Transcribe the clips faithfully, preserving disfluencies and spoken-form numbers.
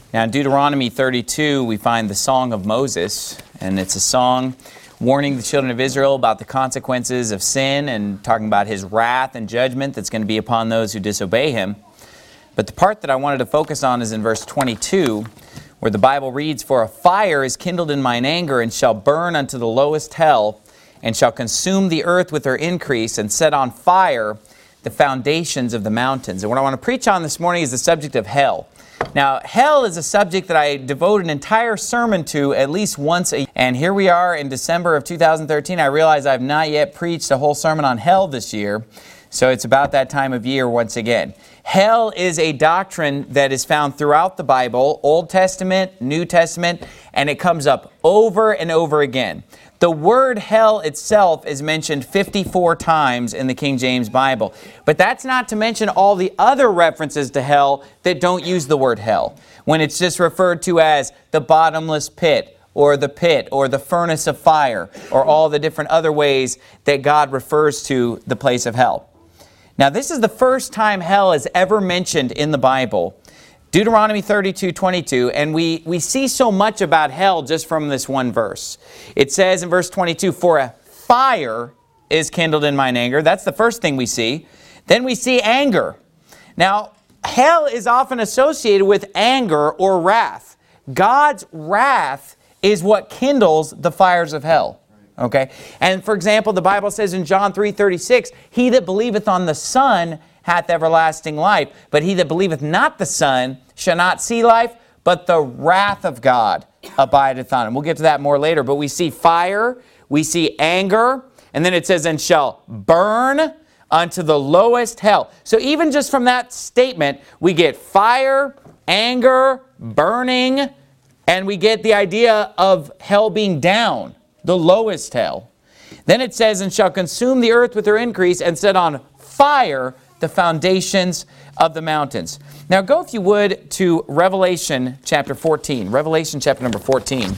Now in Deuteronomy thirty-two, we find the Song of Moses, and it's a song warning the children of Israel about the consequences of sin and talking about his wrath and judgment that's going to be upon those who disobey him. But the part that I wanted to focus on is in verse twenty-two, where the Bible reads, "For a fire is kindled in mine anger, and shall burn unto the lowest hell, and shall consume the earth with her increase, and set on fire the foundations of the mountains." And what I want to preach on this morning is the subject of hell. Now, hell is a subject that I devote an entire sermon to at least once a year. And here we are in December of two thousand thirteen. I realize I've not yet preached a whole sermon on hell this year. So it's about that time of year once again. Hell is a doctrine that is found throughout the Bible, Old Testament, New Testament, and it comes up over and over again. The word hell itself is mentioned fifty-four times in the King James Bible. But that's not to mention all the other references to hell that don't use the word hell, when it's just referred to as the bottomless pit, or the pit, or the furnace of fire, or all the different other ways that God refers to the place of hell. Now, this is the first time hell is ever mentioned in the Bible. Deuteronomy thirty-two twenty-two, and we, we see so much about hell just from this one verse. It says in verse twenty-two, "For a fire is kindled in mine anger." That's the first thing we see. Then we see anger. Now, hell is often associated with anger or wrath. God's wrath is what kindles the fires of hell. Okay? And for example, the Bible says in John three thirty-six, "He that believeth on the Son hath everlasting life, but he that believeth not the Son shall not see life, but the wrath of God abideth on him." We'll get to that more later, but we see fire, we see anger, and then it says, "and shall burn unto the lowest hell." So even just from that statement, we get fire, anger, burning, and we get the idea of hell being down, the lowest hell. Then it says, "and shall consume the earth with her increase, and set on fire the foundations of the mountains." Now go, if you would, to Revelation chapter fourteen. Revelation chapter number fourteen.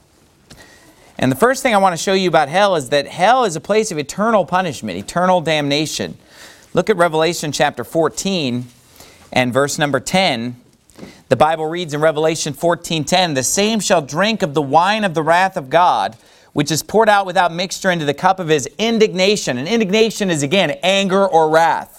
And the first thing I want to show you about hell is that hell is a place of eternal punishment, eternal damnation. Look at Revelation chapter fourteen and verse number ten. The Bible reads in Revelation fourteen ten, "The same shall drink of the wine of the wrath of God, which is poured out without mixture into the cup of his indignation." And indignation is, again, anger or wrath.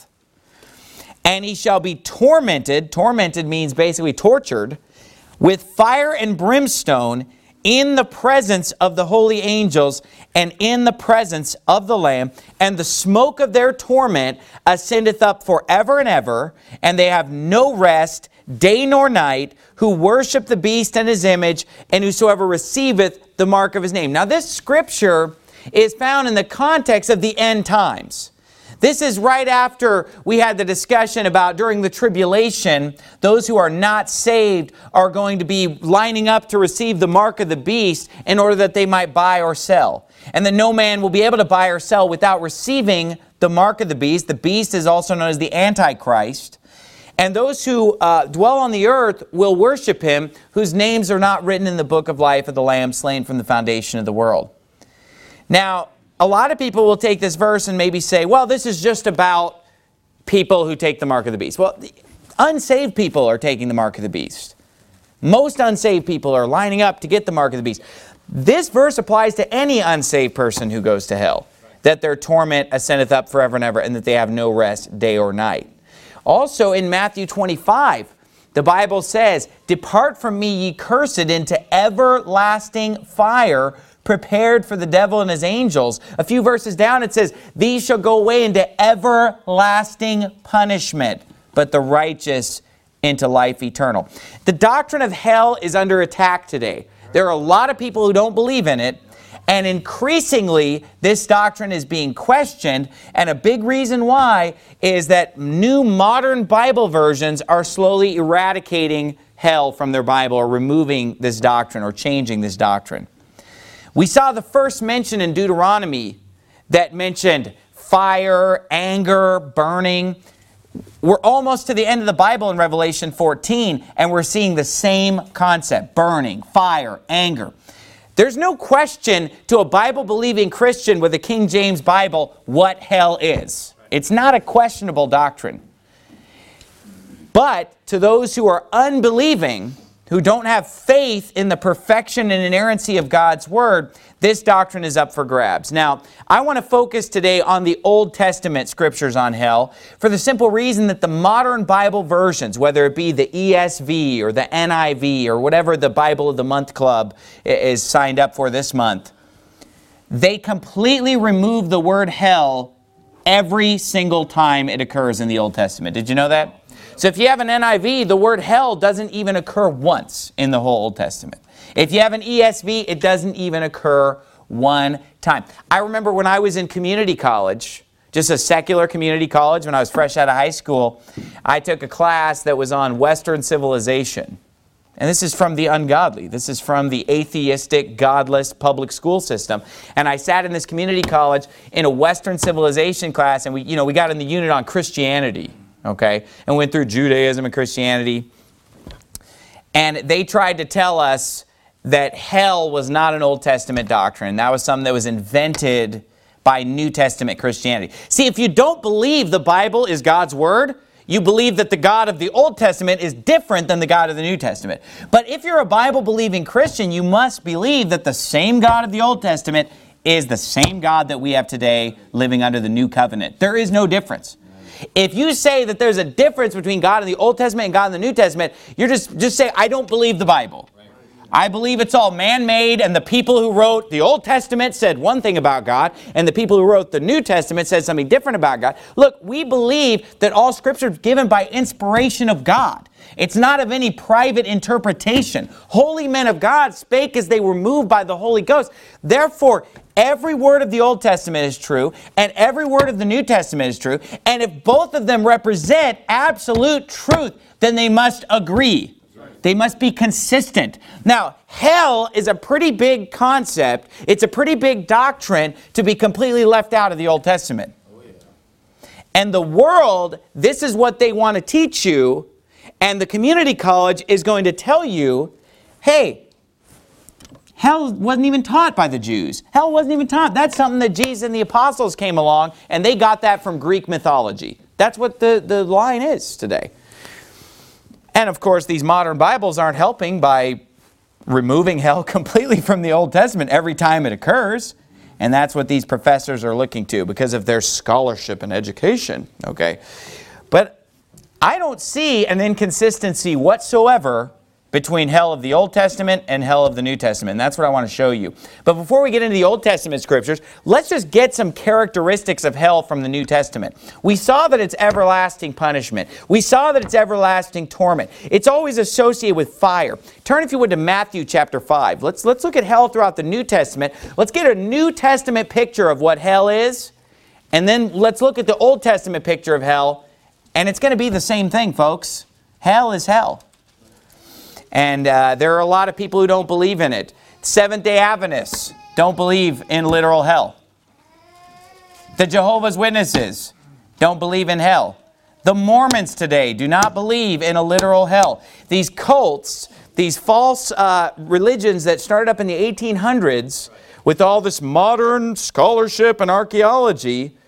"And he shall be tormented," tormented means basically tortured, "with fire and brimstone in the presence of the holy angels and in the presence of the Lamb. And the smoke of their torment ascendeth up forever and ever, and they have no rest, day nor night, who worship the beast and his image, and whosoever receiveth the mark of his name." Now this scripture is found in the context of the end times. This is right after we had the discussion about during the tribulation, those who are not saved are going to be lining up to receive the mark of the beast in order that they might buy or sell. And that no man will be able to buy or sell without receiving the mark of the beast. The beast is also known as the Antichrist. And those who uh, dwell on the earth will worship him, whose names are not written in the book of life of the Lamb slain from the foundation of the world. Now, a lot of people will take this verse and maybe say, well, this is just about people who take the mark of the beast. Well, unsaved people are taking the mark of the beast. Most unsaved people are lining up to get the mark of the beast. This verse applies to any unsaved person who goes to hell, that their torment ascendeth up forever and ever, and that they have no rest day or night. Also in Matthew twenty-five, the Bible says, "Depart from me, ye cursed, into everlasting fire, prepared for the devil and his angels." A few verses down it says, "These shall go away into everlasting punishment, but the righteous into life eternal." The doctrine of hell is under attack today. There are a lot of people who don't believe in it, and increasingly this doctrine is being questioned, and a big reason why is that new modern Bible versions are slowly eradicating hell from their Bible, or removing this doctrine, or changing this doctrine. We saw the first mention in Deuteronomy that mentioned fire, anger, burning. We're almost to the end of the Bible in Revelation fourteen, and we're seeing the same concept: burning, fire, anger. There's no question to a Bible-believing Christian with a King James Bible what hell is. It's not a questionable doctrine. But to those who are unbelieving, who don't have faith in the perfection and inerrancy of God's Word, this doctrine is up for grabs. Now, I want to focus today on the Old Testament scriptures on hell for the simple reason that the modern Bible versions, whether it be the E S V or the N I V or whatever the Bible of the Month Club is signed up for this month, they completely remove the word hell every single time it occurs in the Old Testament. Did you know that? So if you have an N I V, the word hell doesn't even occur once in the whole Old Testament. If you have an E S V, it doesn't even occur one time. I remember when I was in community college, just a secular community college, when I was fresh out of high school, I took a class that was on Western civilization. And this is from the ungodly. This is from the atheistic, godless public school system. And I sat in this community college in a Western civilization class, and we, you know, we got in the unit on Christianity. Okay, and went through Judaism and Christianity. And they tried to tell us that hell was not an Old Testament doctrine. That was something that was invented by New Testament Christianity. See, if you don't believe the Bible is God's Word, you believe that the God of the Old Testament is different than the God of the New Testament. But if you're a Bible-believing Christian, you must believe that the same God of the Old Testament is the same God that we have today living under the New Covenant. There is no difference. If you say that there's a difference between God in the Old Testament and God in the New Testament, you're just, just say, I don't believe the Bible. I believe it's all man-made, and the people who wrote the Old Testament said one thing about God, and the people who wrote the New Testament said something different about God. Look, we believe that all Scripture is given by inspiration of God. It's not of any private interpretation. Holy men of God spake as they were moved by the Holy Ghost. Therefore, every word of the Old Testament is true, and every word of the New Testament is true. And if both of them represent absolute truth, then they must agree. They must be consistent. Now, hell is a pretty big concept. It's a pretty big doctrine to be completely left out of the Old Testament. Oh, yeah. And the world, this is what they want to teach you. And the community college is going to tell you, hey, hell wasn't even taught by the Jews. Hell wasn't even taught. That's something that Jesus and the apostles came along, and they got that from Greek mythology. That's what the, the line is today. And of course, these modern Bibles aren't helping by removing hell completely from the Old Testament every time it occurs. And that's what these professors are looking to because of their scholarship and education. Okay, but I don't see an inconsistency whatsoever between hell of the Old Testament and hell of the New Testament. And that's what I want to show you. But before we get into the Old Testament scriptures, let's just get some characteristics of hell from the New Testament. We saw that it's everlasting punishment. We saw that it's everlasting torment. It's always associated with fire. Turn, if you would, to Matthew chapter five. Let's, let's look at hell throughout the New Testament. Let's get a New Testament picture of what hell is. And then let's look at the Old Testament picture of hell. And it's going to be the same thing, folks. Hell is hell. And uh, there are a lot of people who don't believe in it. Seventh-day Adventists don't believe in literal hell. The Jehovah's Witnesses don't believe in hell. The Mormons today do not believe in a literal hell. These cults, these false uh, religions that started up in the eighteen hundreds with all this modern scholarship and archaeology,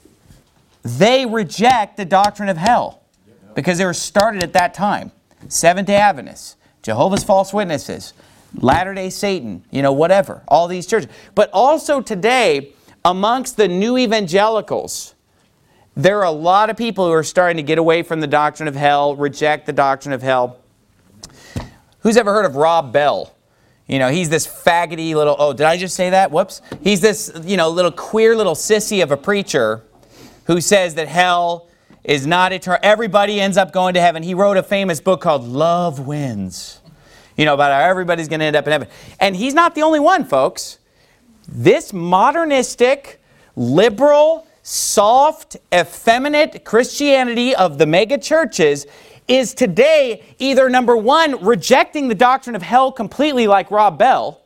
they reject the doctrine of hell because they were started at that time. Seventh-day Adventists, Jehovah's False Witnesses, Latter-day Satan, you know, whatever, all these churches. But also today, amongst the new evangelicals, there are a lot of people who are starting to get away from the doctrine of hell, reject the doctrine of hell. Who's ever heard of Rob Bell? You know, he's this faggoty little, oh, did I just say that? Whoops. He's this, you know, little queer little sissy of a preacher who says that hell is not eternal. Everybody ends up going to heaven. He wrote a famous book called Love Wins. You know, about how everybody's going to end up in heaven. And he's not the only one, folks. This modernistic, liberal, soft, effeminate Christianity of the mega churches is today either, number one, rejecting the doctrine of hell completely like Rob Bell,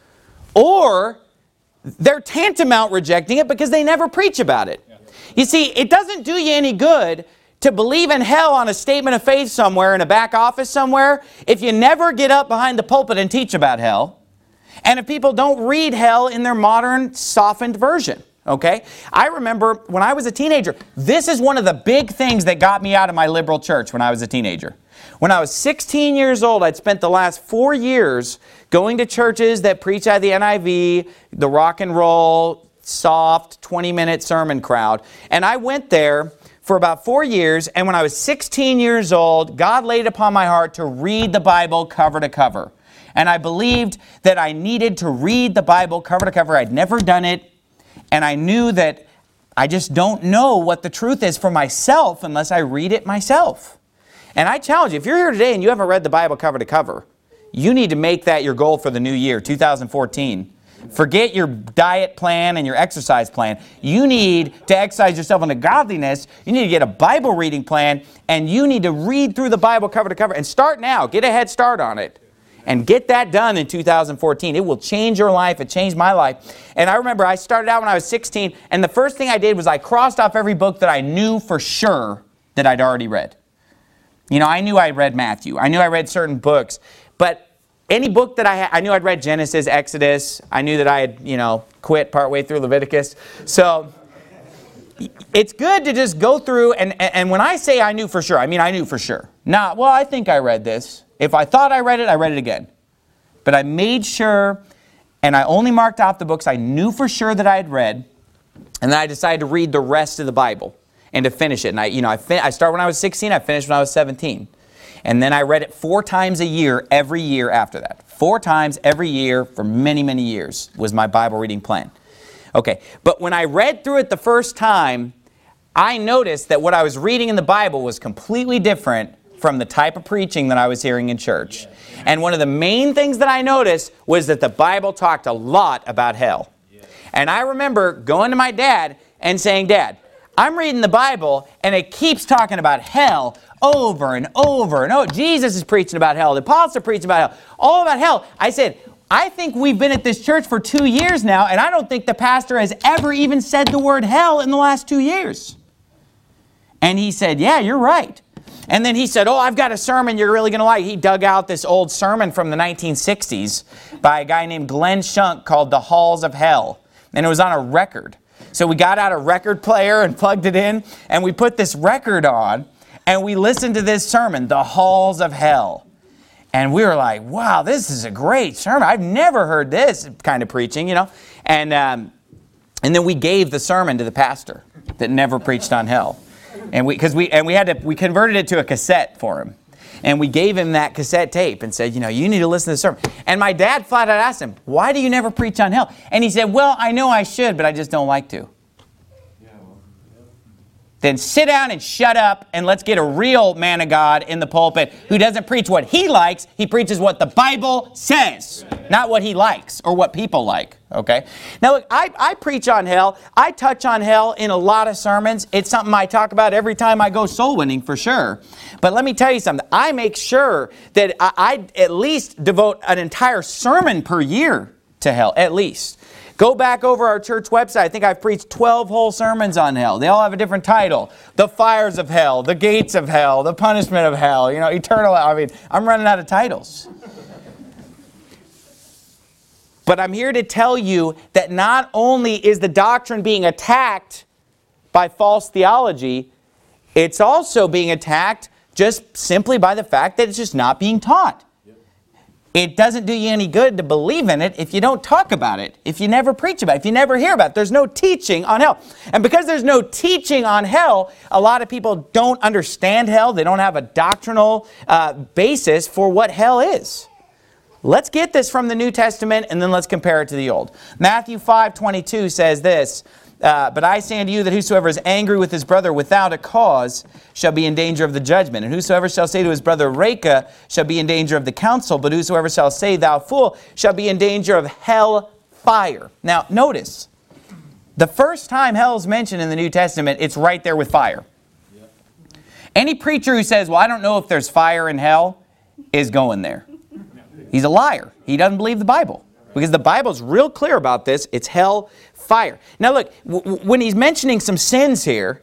or they're tantamount rejecting it because they never preach about it. You see, it doesn't do you any good to believe in hell on a statement of faith somewhere in a back office somewhere if you never get up behind the pulpit and teach about hell, and if people don't read hell in their modern softened version. Okay? I remember when I was a teenager, this is one of the big things that got me out of my liberal church when I was a teenager. When I was sixteen years old, I'd spent the last four years going to churches that preach out of the N I V, the rock and roll, soft, twenty-minute sermon crowd. And I went there for about four years, and when I was sixteen years old, God laid it upon my heart to read the Bible cover to cover. And I believed that I needed to read the Bible cover to cover. I'd never done it, and I knew that I just don't know what the truth is for myself unless I read it myself. And I challenge you, if you're here today and you haven't read the Bible cover to cover, you need to make that your goal for the new year, two thousand fourteen. Forget your diet plan and your exercise plan. You need to exercise yourself into godliness. You need to get a Bible reading plan, and you need to read through the Bible cover to cover. And start now. Get a head start on it. And get that done in two thousand fourteen. It will change your life. It changed my life. And I remember I started out when I was sixteen, and the first thing I did was I crossed off every book that I knew for sure that I'd already read. You know, I knew I read Matthew. I knew I read certain books. But any book that I had, I knew I'd read Genesis, Exodus. I knew that I had, you know, quit partway through Leviticus. So it's good to just go through, and, and when I say I knew for sure, I mean I knew for sure. Not, well, I think I read this. If I thought I read it, I read it again. But I made sure, and I only marked off the books I knew for sure that I had read, and then I decided to read the rest of the Bible and to finish it. And I, you know, I, fin- I started when I was sixteen, I finished when I was seventeen. And then I read it four times a year, every year after that. Four times every year for many, many years was my Bible reading plan. Okay, but when I read through it the first time, I noticed that what I was reading in the Bible was completely different from the type of preaching that I was hearing in church. And one of the main things that I noticed was that the Bible talked a lot about hell. And I remember going to my dad and saying, Dad, I'm reading the Bible and it keeps talking about hell over and over and over. Jesus is preaching about hell. The apostles are preaching about hell. All about hell. I said, I think we've been at this church for two years now, and I don't think the pastor has ever even said the word hell in the last two years. And he said, yeah, you're right. And then he said, oh, I've got a sermon you're really going to like. He dug out this old sermon from the nineteen sixties by a guy named Glenn Shunk called The Halls of Hell. And it was on a record. So we got out a record player and plugged it in, and we put this record on, and we listened to this sermon, The Halls of Hell. And we were like, wow, this is a great sermon. I've never heard this kind of preaching, you know. And, um, and then we gave the sermon to the pastor that never preached on hell. And we, cause we, and we had to, we converted it to a cassette for him. And we gave him that cassette tape and said, you know, you need to listen to the sermon. And my dad flat out asked him, why do you never preach on hell? And he said, well, I know I should, but I just don't like to. Then sit down and shut up, and let's get a real man of God in the pulpit who doesn't preach what he likes. He preaches what the Bible says, not what he likes or what people like. Okay? Now look, I, I preach on hell. I touch on hell in a lot of sermons. It's something I talk about every time I go soul winning for sure. But let me tell you something. I make sure that I, I at least devote an entire sermon per year to hell, at least. Go back over our church website. I think I've preached twelve whole sermons on hell. They all have a different title. The fires of hell, the gates of hell, the punishment of hell, you know, eternal. I mean, I'm running out of titles. But I'm here to tell you that not only is the doctrine being attacked by false theology, it's also being attacked just simply by the fact that it's just not being taught. It doesn't do you any good to believe in it if you don't talk about it, if you never preach about it, if you never hear about it. There's no teaching on hell. And because there's no teaching on hell, a lot of people don't understand hell. They don't have a doctrinal uh, basis for what hell is. Let's get this from the New Testament and then let's compare it to the Old. Matthew five twenty-two says this, Uh, but I say unto you that whosoever is angry with his brother without a cause shall be in danger of the judgment. And whosoever shall say to his brother, Reka, shall be in danger of the council. But whosoever shall say, thou fool, shall be in danger of hell fire. Now, notice, the first time hell is mentioned in the New Testament, it's right there with fire. Yep. Any preacher who says, well, I don't know if there's fire in hell, is going there. He's a liar. He doesn't believe the Bible. Because the Bible's real clear about this. It's hell fire. Now look, w- when he's mentioning some sins here,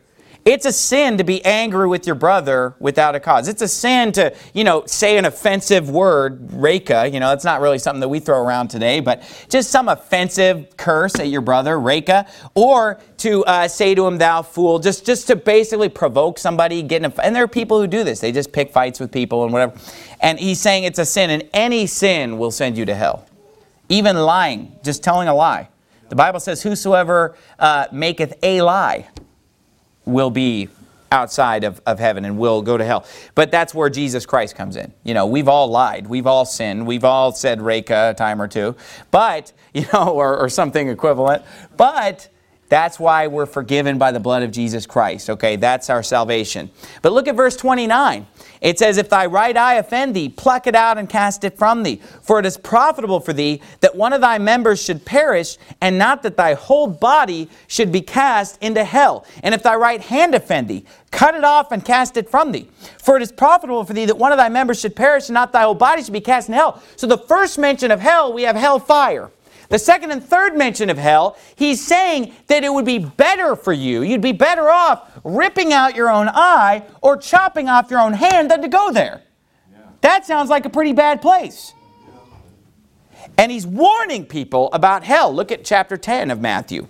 It's a sin to be angry with your brother without a cause. It's a sin to, you know, say an offensive word, reka. You know, that's not really something that we throw around today, but just some offensive curse at your brother, reka. Or to uh, say to him, thou fool, just, just to basically provoke somebody, get in a, and there are people who do this. They just pick fights with people and whatever. And he's saying it's a sin, and any sin will send you to hell. Even lying, just telling a lie. The Bible says, whosoever uh, maketh a lie will be outside of, of heaven and will go to hell. But that's where Jesus Christ comes in. You know, we've all lied. We've all sinned. We've all said reka a time or two. But, you know, or, or something equivalent. But that's why we're forgiven by the blood of Jesus Christ. Okay, that's our salvation. But look at verse twenty-nine. It says, if thy right eye offend thee, pluck it out and cast it from thee. For it is profitable for thee that one of thy members should perish, and not that thy whole body should be cast into hell. And if thy right hand offend thee, cut it off and cast it from thee. For it is profitable for thee that one of thy members should perish, and not thy whole body should be cast into hell. So the first mention of hell, we have hell fire. The second and third mention of hell, he's saying that it would be better for you, you'd be better off ripping out your own eye or chopping off your own hand than to go there. Yeah. That sounds like a pretty bad place. Yeah. And he's warning people about hell. Look at chapter ten of Matthew.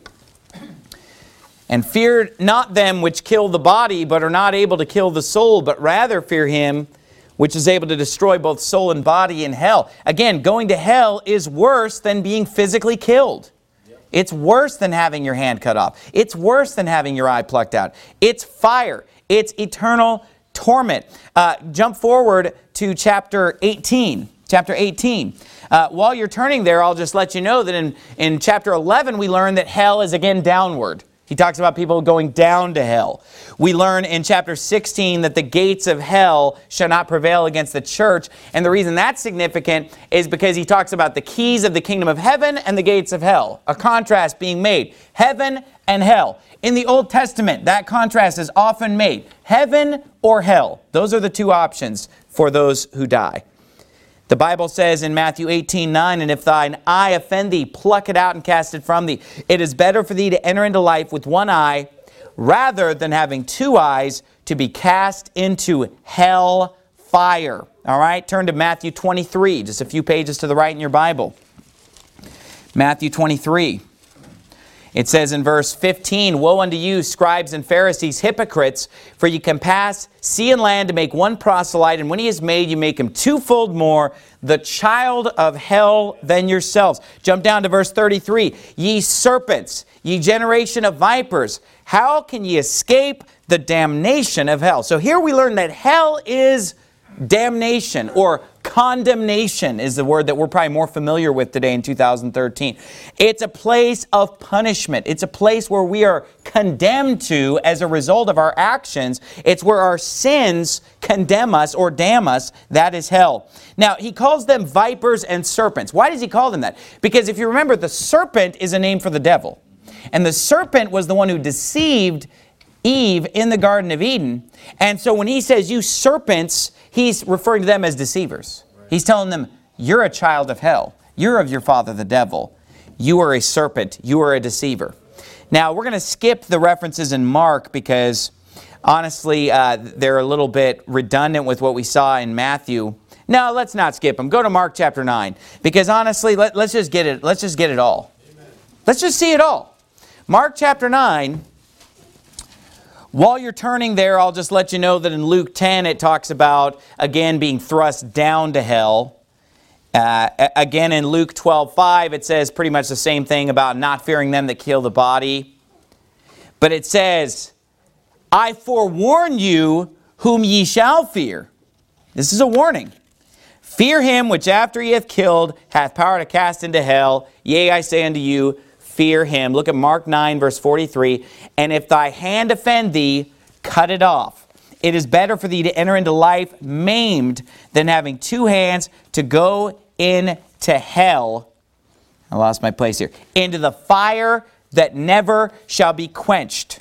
And fear not them which kill the body, but are not able to kill the soul, but rather fear him which is able to destroy both soul and body in hell. Again, going to hell is worse than being physically killed. Yep. It's worse than having your hand cut off. It's worse than having your eye plucked out. It's fire. It's eternal torment. Uh, jump forward to chapter eighteen. Chapter eighteen. Uh, while you're turning there, I'll just let you know that in, in chapter eleven, we learn that hell is again downward. He talks about people going down to hell. We learn in chapter sixteen that the gates of hell shall not prevail against the church. And the reason that's significant is because he talks about the keys of the kingdom of heaven and the gates of hell. A contrast being made. Heaven and hell. In the Old Testament, that contrast is often made. Heaven or hell. Those are the two options for those who die. The Bible says in Matthew eighteen nine, and if thine eye offend thee, pluck it out and cast it from thee. It is better for thee to enter into life with one eye, rather than having two eyes to be cast into hell fire. All right, turn to Matthew twenty-three, just a few pages to the right in your Bible. Matthew twenty-three. It says in verse fifteen, woe unto you, scribes and Pharisees, hypocrites, for ye compass sea and land to make one proselyte, and when he is made, you make him twofold more, the child of hell than yourselves. Jump down to verse thirty-three. Ye serpents, ye generation of vipers, how can ye escape the damnation of hell? So here we learn that hell is damnation, or condemnation is the word that we're probably more familiar with today in two thousand thirteen. It's a place of punishment. It's a place where we are condemned to as a result of our actions. It's where our sins condemn us or damn us. That is hell. Now, he calls them vipers and serpents. Why does he call them that? Because if you remember, the serpent is a name for the devil. And the serpent was the one who deceived Eve in the Garden of Eden. And so when he says, you serpents, he's referring to them as deceivers. Right. He's telling them, you're a child of hell. You're of your father, the devil. You are a serpent. You are a deceiver. Now, we're going to skip the references in Mark because, honestly, uh, they're a little bit redundant with what we saw in Matthew. No, let's not skip them. Go to Mark chapter nine. Because, honestly, let, let's just get it. Let's just get it all. Amen. Let's just see it all. Mark chapter nine. While you're turning there, I'll just let you know that in Luke ten, it talks about, again, being thrust down to hell. Uh, again, in Luke twelve five, it says pretty much the same thing about not fearing them that kill the body. But it says, I forewarn you whom ye shall fear. This is a warning. Fear him which after he hath killed hath power to cast into hell. Yea, I say unto you, fear him. Look at Mark nine, verse forty-three. And if thy hand offend thee, cut it off. It is better for thee to enter into life maimed than having two hands to go into hell. I lost my place here. Into the fire that never shall be quenched.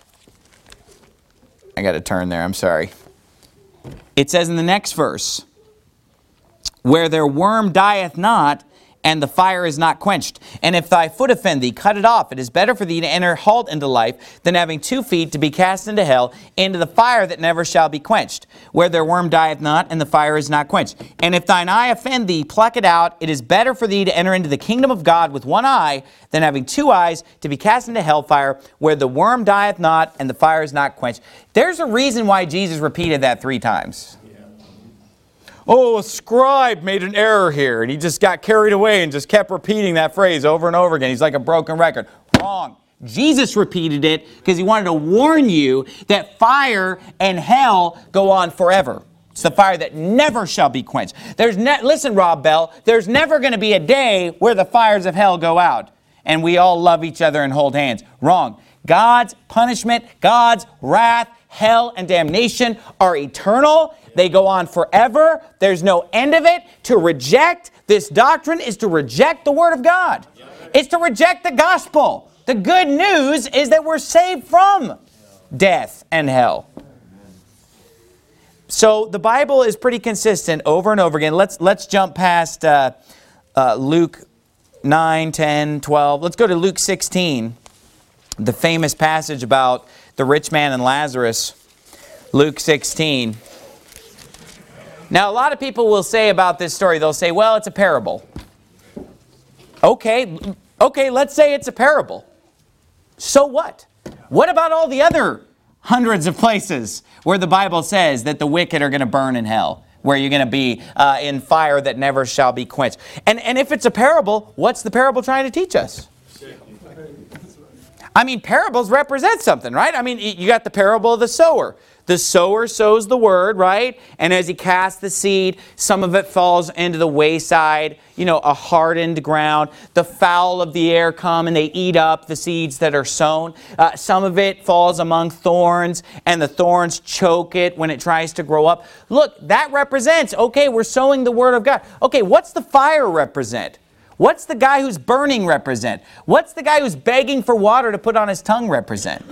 I got to turn there. I'm sorry. It says in the next verse, where their worm dieth not, and the fire is not quenched. And if thy foot offend thee, cut it off. It is better for thee to enter halt into life than having two feet to be cast into hell, into the fire that never shall be quenched, where their worm dieth not, and the fire is not quenched. And if thine eye offend thee, pluck it out. It is better for thee to enter into the kingdom of God with one eye than having two eyes to be cast into hellfire, where the worm dieth not, and the fire is not quenched. There's a reason why Jesus repeated that three times. Oh, a scribe made an error here, and he just got carried away and just kept repeating that phrase over and over again. He's like a broken record. Wrong. Jesus repeated it because he wanted to warn you that fire and hell go on forever. It's the fire that never shall be quenched. There's ne- Listen, Rob Bell, there's never going to be a day where the fires of hell go out and we all love each other and hold hands. Wrong. God's punishment, God's wrath, hell, and damnation are eternal. They go on forever. There's no end of it. To reject this doctrine is to reject the Word of God. It's to reject the gospel. The good news is that we're saved from death and hell. So the Bible is pretty consistent over and over again. Let's, let's jump past uh, uh, Luke nine, ten, twelve. Let's go to Luke sixteen, the famous passage about the rich man and Lazarus. Luke sixteen. Now, a lot of people will say about this story, they'll say, well, it's a parable. Okay, okay, let's say it's a parable. So what? What about all the other hundreds of places where the Bible says that the wicked are going to burn in hell, where you're going to be uh, in fire that never shall be quenched? And, and if it's a parable, what's the parable trying to teach us? I mean, parables represent something, right? I mean, you got the parable of the sower. The sower sows the word, right? And as he casts the seed, some of it falls into the wayside, you know, a hardened ground. The fowl of the air come and they eat up the seeds that are sown. Uh, some of it falls among thorns, and the thorns choke it when it tries to grow up. Look, that represents, okay, we're sowing the word of God. Okay, what's the fire represent? What's the guy who's burning represent? What's the guy who's begging for water to put on his tongue represent?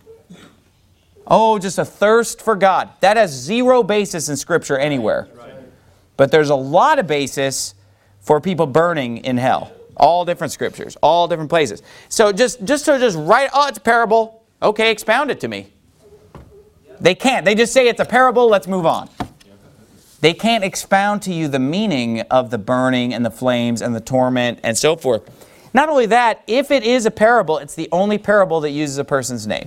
Oh, just a thirst for God. That has zero basis in Scripture anywhere. But there's a lot of basis for people burning in hell. All different Scriptures, all different places. So just, just to just write, oh, it's a parable. Okay, expound it to me. They can't. They just say it's a parable, let's move on. They can't expound to you the meaning of the burning and the flames and the torment and so forth. Not only that, if it is a parable, it's the only parable that uses a person's name.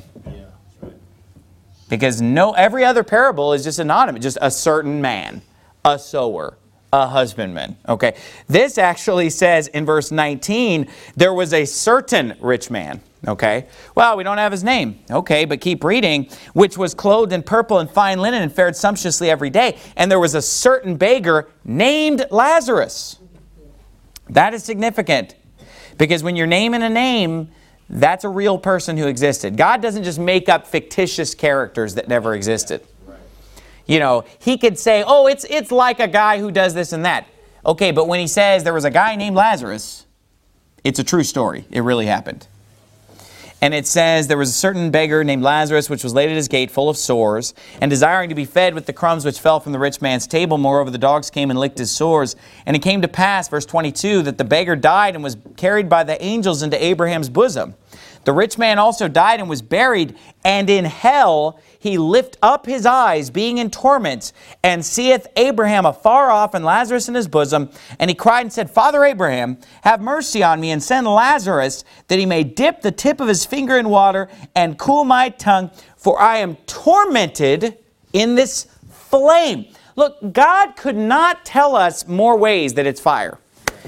Because no, every other parable is just anonymous, just a certain man, a sower, a husbandman. Okay, this actually says in verse nineteen, there was a certain rich man. Okay, well, we don't have his name. Okay, but keep reading, which was clothed in purple and fine linen and fared sumptuously every day. And there was a certain beggar named Lazarus. That is significant, because when you're naming a name, that's a real person who existed. God doesn't just make up fictitious characters that never existed. You know, he could say, oh, it's, it's like a guy who does this and that. Okay, but when he says there was a guy named Lazarus, it's a true story. It really happened. And it says, there was a certain beggar named Lazarus, which was laid at his gate, full of sores, and desiring to be fed with the crumbs which fell from the rich man's table. Moreover, the dogs came and licked his sores. And it came to pass, verse twenty-two, that the beggar died and was carried by the angels into Abraham's bosom. The rich man also died and was buried, and in hell he lift up his eyes, being in torments, and seeth Abraham afar off and Lazarus in his bosom. And he cried and said, Father Abraham, have mercy on me, and send Lazarus, that he may dip the tip of his finger in water and cool my tongue, for I am tormented in this flame. Look, God could not tell us more ways that it's fire.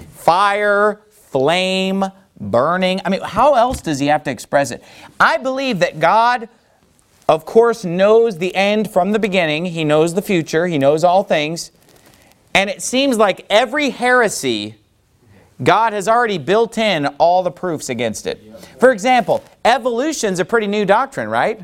Fire, flame, burning. I mean, how else does he have to express it? I believe that God, of course, knows the end from the beginning. He knows the future. He knows all things. And it seems like every heresy, God has already built in all the proofs against it. For example, evolution's a pretty new doctrine, right?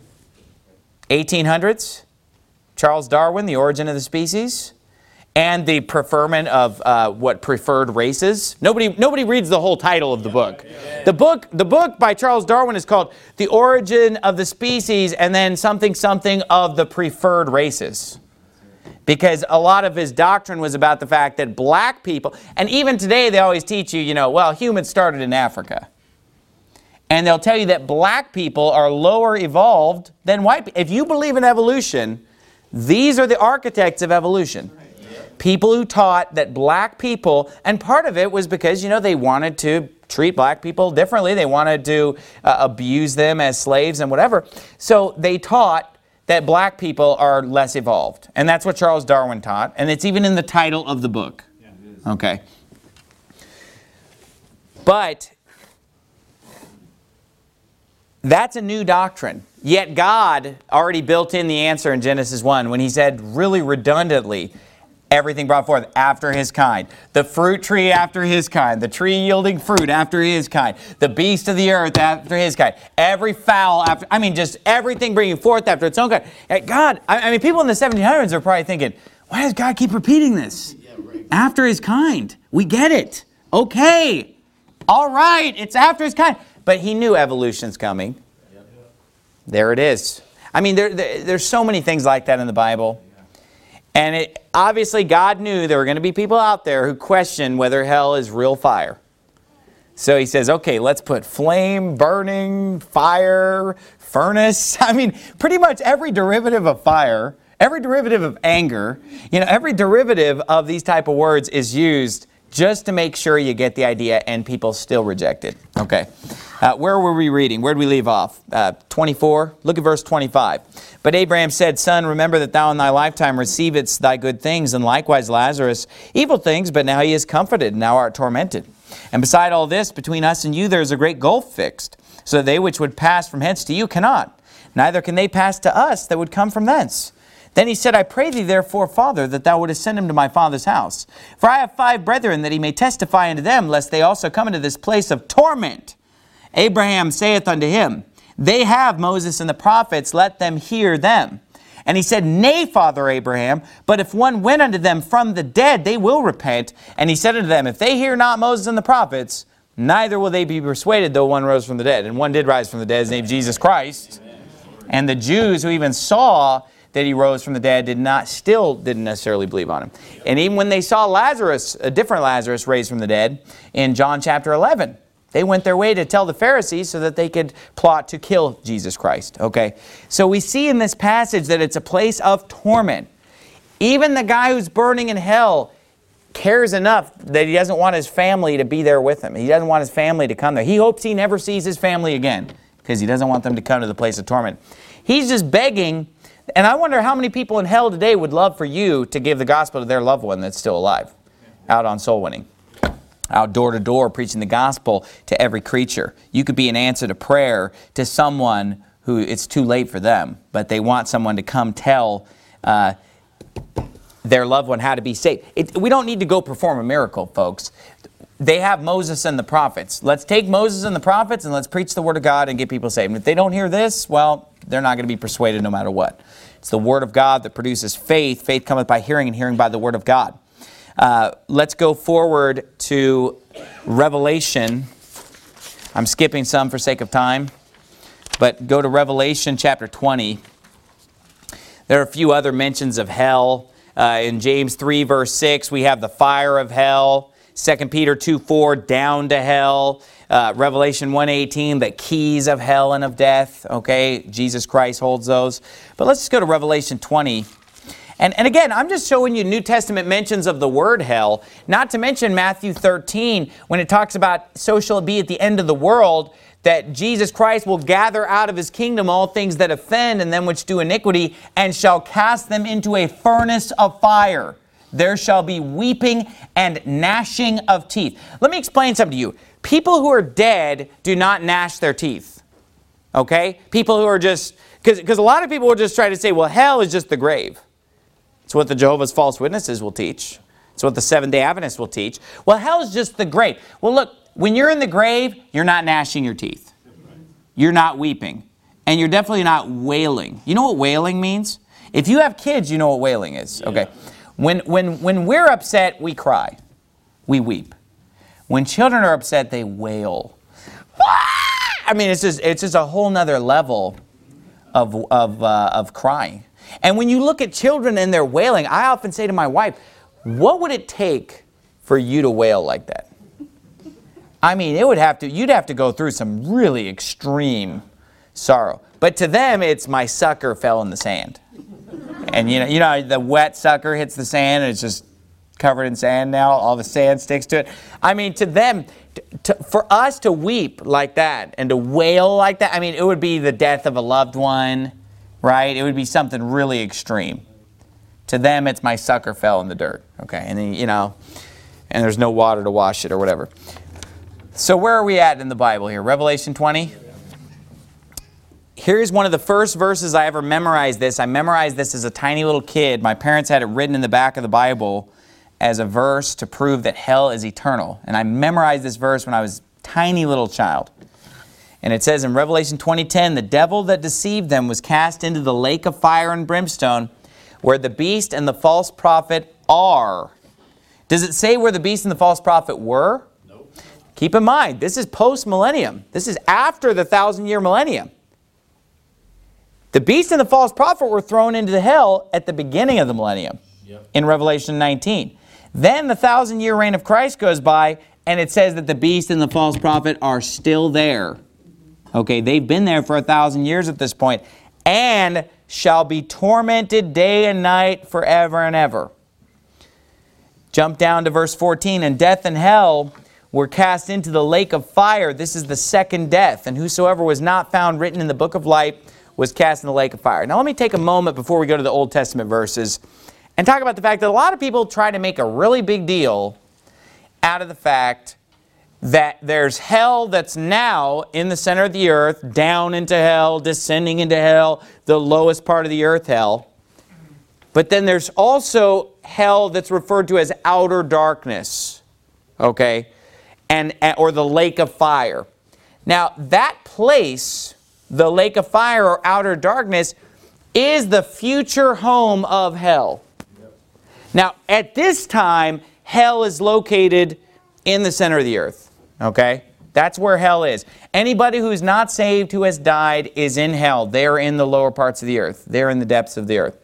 eighteen hundreds, Charles Darwin, The Origin of the Species, and the preferment of uh, what preferred races. Nobody, nobody reads the whole title of the book. The book, the book by Charles Darwin is called The Origin of the Species, and then something something of the preferred races. Because a lot of his doctrine was about the fact that black people, and even today they always teach you, you know, well, humans started in Africa. And they'll tell you that black people are lower evolved than white people. If you believe in evolution, these are the architects of evolution. People who taught that black people, and part of it was because, you know, they wanted to treat black people differently. They wanted to uh, abuse them as slaves and whatever. So they taught that black people are less evolved. And that's what Charles Darwin taught. And it's even in the title of the book. Yeah, it is. Okay. But that's a new doctrine. Yet God already built in the answer in Genesis one when he said really redundantly, everything brought forth after his kind. The fruit tree after his kind. The tree yielding fruit after his kind. The beast of the earth after his kind. Every fowl after, I mean, just everything bringing forth after its own kind. God, I mean, people in the seventeen hundreds are probably thinking, why does God keep repeating this? Yeah, right. After his kind. We get it. Okay. All right. It's after his kind. But he knew evolution's coming. Yep. There it is. I mean, there, there, there's so many things like that in the Bible. And it, obviously God knew there were going to be people out there who question whether hell is real fire. So he says, okay, let's put flame, burning, fire, furnace. I mean, pretty much every derivative of fire, every derivative of anger, you know, every derivative of these type of words is used just to make sure you get the idea, and people still reject it. Okay. Uh, where were we reading? Where did we leave off? Uh, twenty-four. Look at verse twenty-five. But Abraham said, Son, remember that thou in thy lifetime receivedst thy good things, and likewise Lazarus evil things, but now he is comforted, and thou art tormented. And beside all this, between us and you there is a great gulf fixed, so that they which would pass from hence to you cannot, neither can they pass to us that would come from thence. Then he said, I pray thee therefore, Father, that thou wouldest send him to my father's house. For I have five brethren, that he may testify unto them, lest they also come into this place of torment. Abraham saith unto him, They have Moses and the prophets, let them hear them. And he said, Nay, Father Abraham, but if one went unto them from the dead, they will repent. And he said unto them, If they hear not Moses and the prophets, neither will they be persuaded, though one rose from the dead. And one did rise from the dead, his name Jesus Christ. And the Jews who even saw that he rose from the dead did not, still didn't necessarily believe on him. And even when they saw Lazarus, a different Lazarus raised from the dead, in John chapter eleven, they went their way to tell the Pharisees so that they could plot to kill Jesus Christ. Okay, so we see in this passage that it's a place of torment. Even the guy who's burning in hell cares enough that he doesn't want his family to be there with him. He doesn't want his family to come there. He hopes he never sees his family again because he doesn't want them to come to the place of torment. He's just begging. And I wonder how many people in hell today would love for you to give the gospel to their loved one that's still alive, out on soul winning, out door to door preaching the gospel to every creature. You could be an answer to prayer to someone who it's too late for them, but they want someone to come tell uh, their loved one how to be saved. It, we don't need to go perform a miracle, folks. They have Moses and the prophets. Let's take Moses and the prophets and let's preach the word of God and get people saved. And if they don't hear this, well, they're not going to be persuaded no matter what. It's the word of God that produces faith. Faith cometh by hearing, and hearing by the word of God. Uh, let's go forward to Revelation. I'm skipping some for sake of time, but go to Revelation chapter twenty. There are a few other mentions of hell. Uh, in James three verse six, we have the fire of hell. Second Peter two four, down to hell. Uh, Revelation one eighteen, the keys of hell and of death. Okay, Jesus Christ holds those. But let's just go to Revelation twenty. And, and again, I'm just showing you New Testament mentions of the word hell, not to mention Matthew thirteen, when it talks about so shall it be at the end of the world, that Jesus Christ will gather out of his kingdom all things that offend and them which do iniquity, and shall cast them into a furnace of fire. There shall be weeping and gnashing of teeth. Let me explain something to you. People who are dead do not gnash their teeth. Okay? People who are just, because because a lot of people will just try to say, well, hell is just the grave. It's what the Jehovah's false witnesses will teach. It's what the Seventh-day Adventists will teach. Well, hell is just the grave. Well, look, when you're in the grave, you're not gnashing your teeth. You're not weeping. And you're definitely not wailing. You know what wailing means? If you have kids, you know what wailing is. Okay. When, when, when we're upset, we cry. We weep. When children are upset, they wail. I mean, it's just, it's just a whole nother level of, of, uh, of crying. And when you look at children and they're wailing, I often say to my wife, what would it take for you to wail like that? I mean, it would have to, you'd have to go through some really extreme sorrow. But to them, it's my sucker fell in the sand. And you know, you know, the wet sucker hits the sand and it's just covered in sand now. All the sand sticks to it. I mean, to them, to, to, for us to weep like that and to wail like that, I mean, it would be the death of a loved one, right? It would be something really extreme. To them, it's my sucker fell in the dirt. Okay, and then, you know, and there's no water to wash it or whatever. So where are we at in the Bible here? Revelation twenty? Here's one of the first verses I ever memorized this. I memorized this as a tiny little kid. My parents had it written in the back of the Bible as a verse to prove that hell is eternal. And I memorized this verse when I was a tiny little child. And it says in Revelation twenty ten, the devil that deceived them was cast into the lake of fire and brimstone, where the beast and the false prophet are. Does it say where the beast and the false prophet were? Nope. Keep in mind, this is post-millennium. This is after the thousand-year millennium. The beast and the false prophet were thrown into the hell at the beginning of the millennium, yep, in Revelation nineteen. Then the thousand-year reign of Christ goes by, and it says that the beast and the false prophet are still there. Okay, they've been there for a thousand years at this point, and shall be tormented day and night forever and ever. Jump down to verse fourteen. And death and hell were cast into the lake of fire. This is the second death. And whosoever was not found written in the book of life was cast in the lake of fire. Now let me take a moment before we go to the Old Testament verses and talk about the fact that a lot of people try to make a really big deal out of the fact that there's hell that's now in the center of the earth, down into hell, descending into hell, the lowest part of the earth, hell. But then there's also hell that's referred to as outer darkness, okay, and or the lake of fire. Now that place, the lake of fire or outer darkness, is the future home of hell. Yep. Now at this time, hell is located in the center of the earth. Okay? That's where hell is. Anybody who's not saved, who has died, is in hell. They're in the lower parts of the earth. They're in the depths of the earth.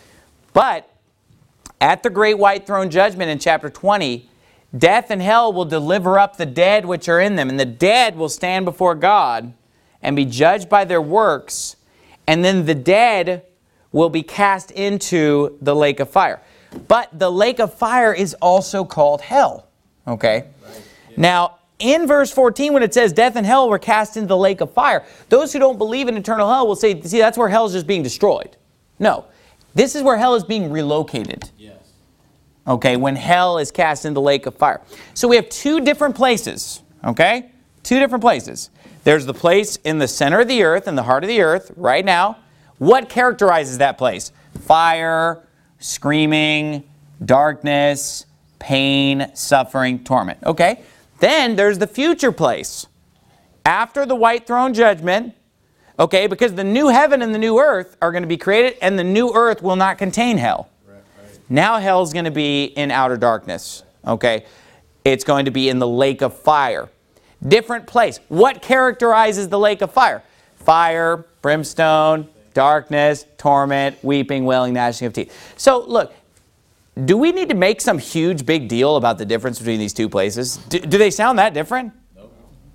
But at the great white throne judgment in chapter twenty, death and hell will deliver up the dead which are in them. And the dead will stand before God and be judged by their works. And then the dead will be cast into the lake of fire. But the lake of fire is also called hell. Okay? Right. Yeah. Now, in verse fourteen, when it says death and hell were cast into the lake of fire, those who don't believe in eternal hell will say, see, that's where hell is just being destroyed. No. This is where hell is being relocated. Yes. Okay, when hell is cast into the lake of fire. So we have two different places. Okay? Two different places. There's the place in the center of the earth, in the heart of the earth, right now. What characterizes that place? Fire, screaming, darkness, pain, suffering, torment. Okay? Then there's the future place. After the white throne judgment, okay, because the new heaven and the new earth are going to be created, and the new earth will not contain hell. Right, right. Now hell's going to be in outer darkness. Okay? It's going to be in the lake of fire. Different place. What characterizes the lake of fire? Fire, brimstone, darkness, torment, weeping, wailing, gnashing of teeth. So look, do we need to make some huge big deal about the difference between these two places? Do, do they sound that different? No.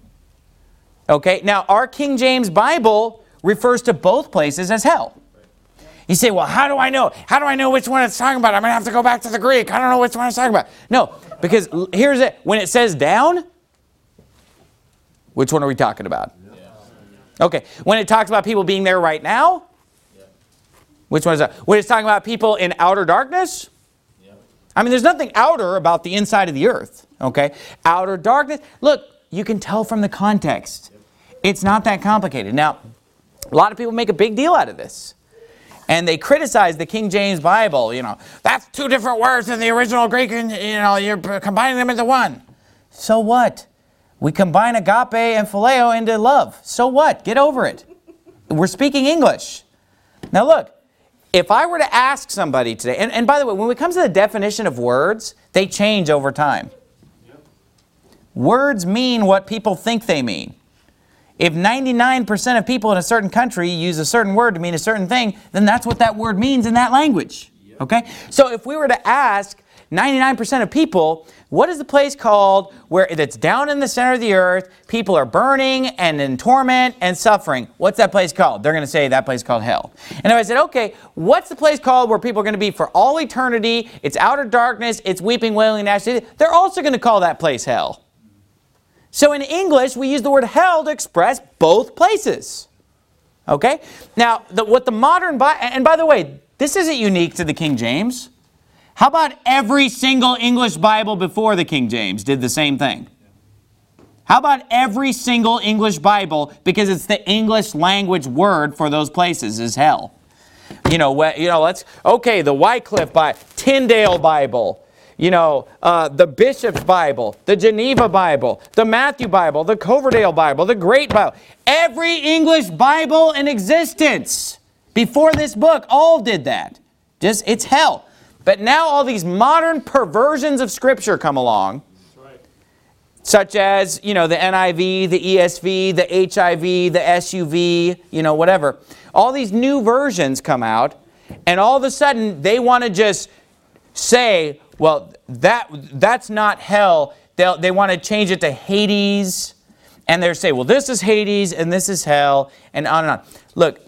Okay, now our King James Bible refers to both places as hell. You say, well, how do I know? How do I know which one it's talking about? I'm going to have to go back to the Greek. I don't know which one it's talking about. No, because here's it. When it says down, which one are we talking about? Yeah. Okay, when it talks about people being there right now, yeah, which one is that? When it's talking about people in outer darkness, yeah, I mean, there's nothing outer about the inside of the earth, okay? Outer darkness, look, you can tell from the context. Yep. It's not that complicated. Now, a lot of people make a big deal out of this. And they criticize the King James Bible, you know, that's two different words in the original Greek, and, you know, you're combining them into one. So what? We combine agape and phileo into love. So what? Get over it. We're speaking English. Now look, if I were to ask somebody today, and, and by the way, when it comes to the definition of words, they change over time. Yep. Words mean what people think they mean. If ninety-nine percent of people in a certain country use a certain word to mean a certain thing, then that's what that word means in that language. Okay? So if we were to ask ninety-nine percent of people, what is the place called where it's down in the center of the earth, people are burning and in torment and suffering? What's that place called? They're going to say that place is called hell. And if I said, okay, what's the place called where people are going to be for all eternity? It's outer darkness, it's weeping, wailing, gnashing. They're also going to call that place hell. So in English, we use the word hell to express both places. Okay? Now, the, what the modern Bible, and by the way, this isn't unique to the King James. How about every single English Bible before the King James did the same thing? How about every single English Bible, because it's the English language word for those places, is hell? You know, you know, let's, okay, the Wycliffe Bible, Tyndale Bible, you know, uh, the Bishop's Bible, the Geneva Bible, the Matthew Bible, the Coverdale Bible, the Great Bible. Every English Bible in existence before this book all did that. Just, it's hell. But now all these modern perversions of Scripture come along, right, such as, you know, the N I V, the E S V, the H I V, the S U V, you know, whatever. All these new versions come out, and all of a sudden they want to just say, well, that that's not hell. They'll, they want to change it to Hades, and they'll say, well, this is Hades, and this is hell, and on and on. Look,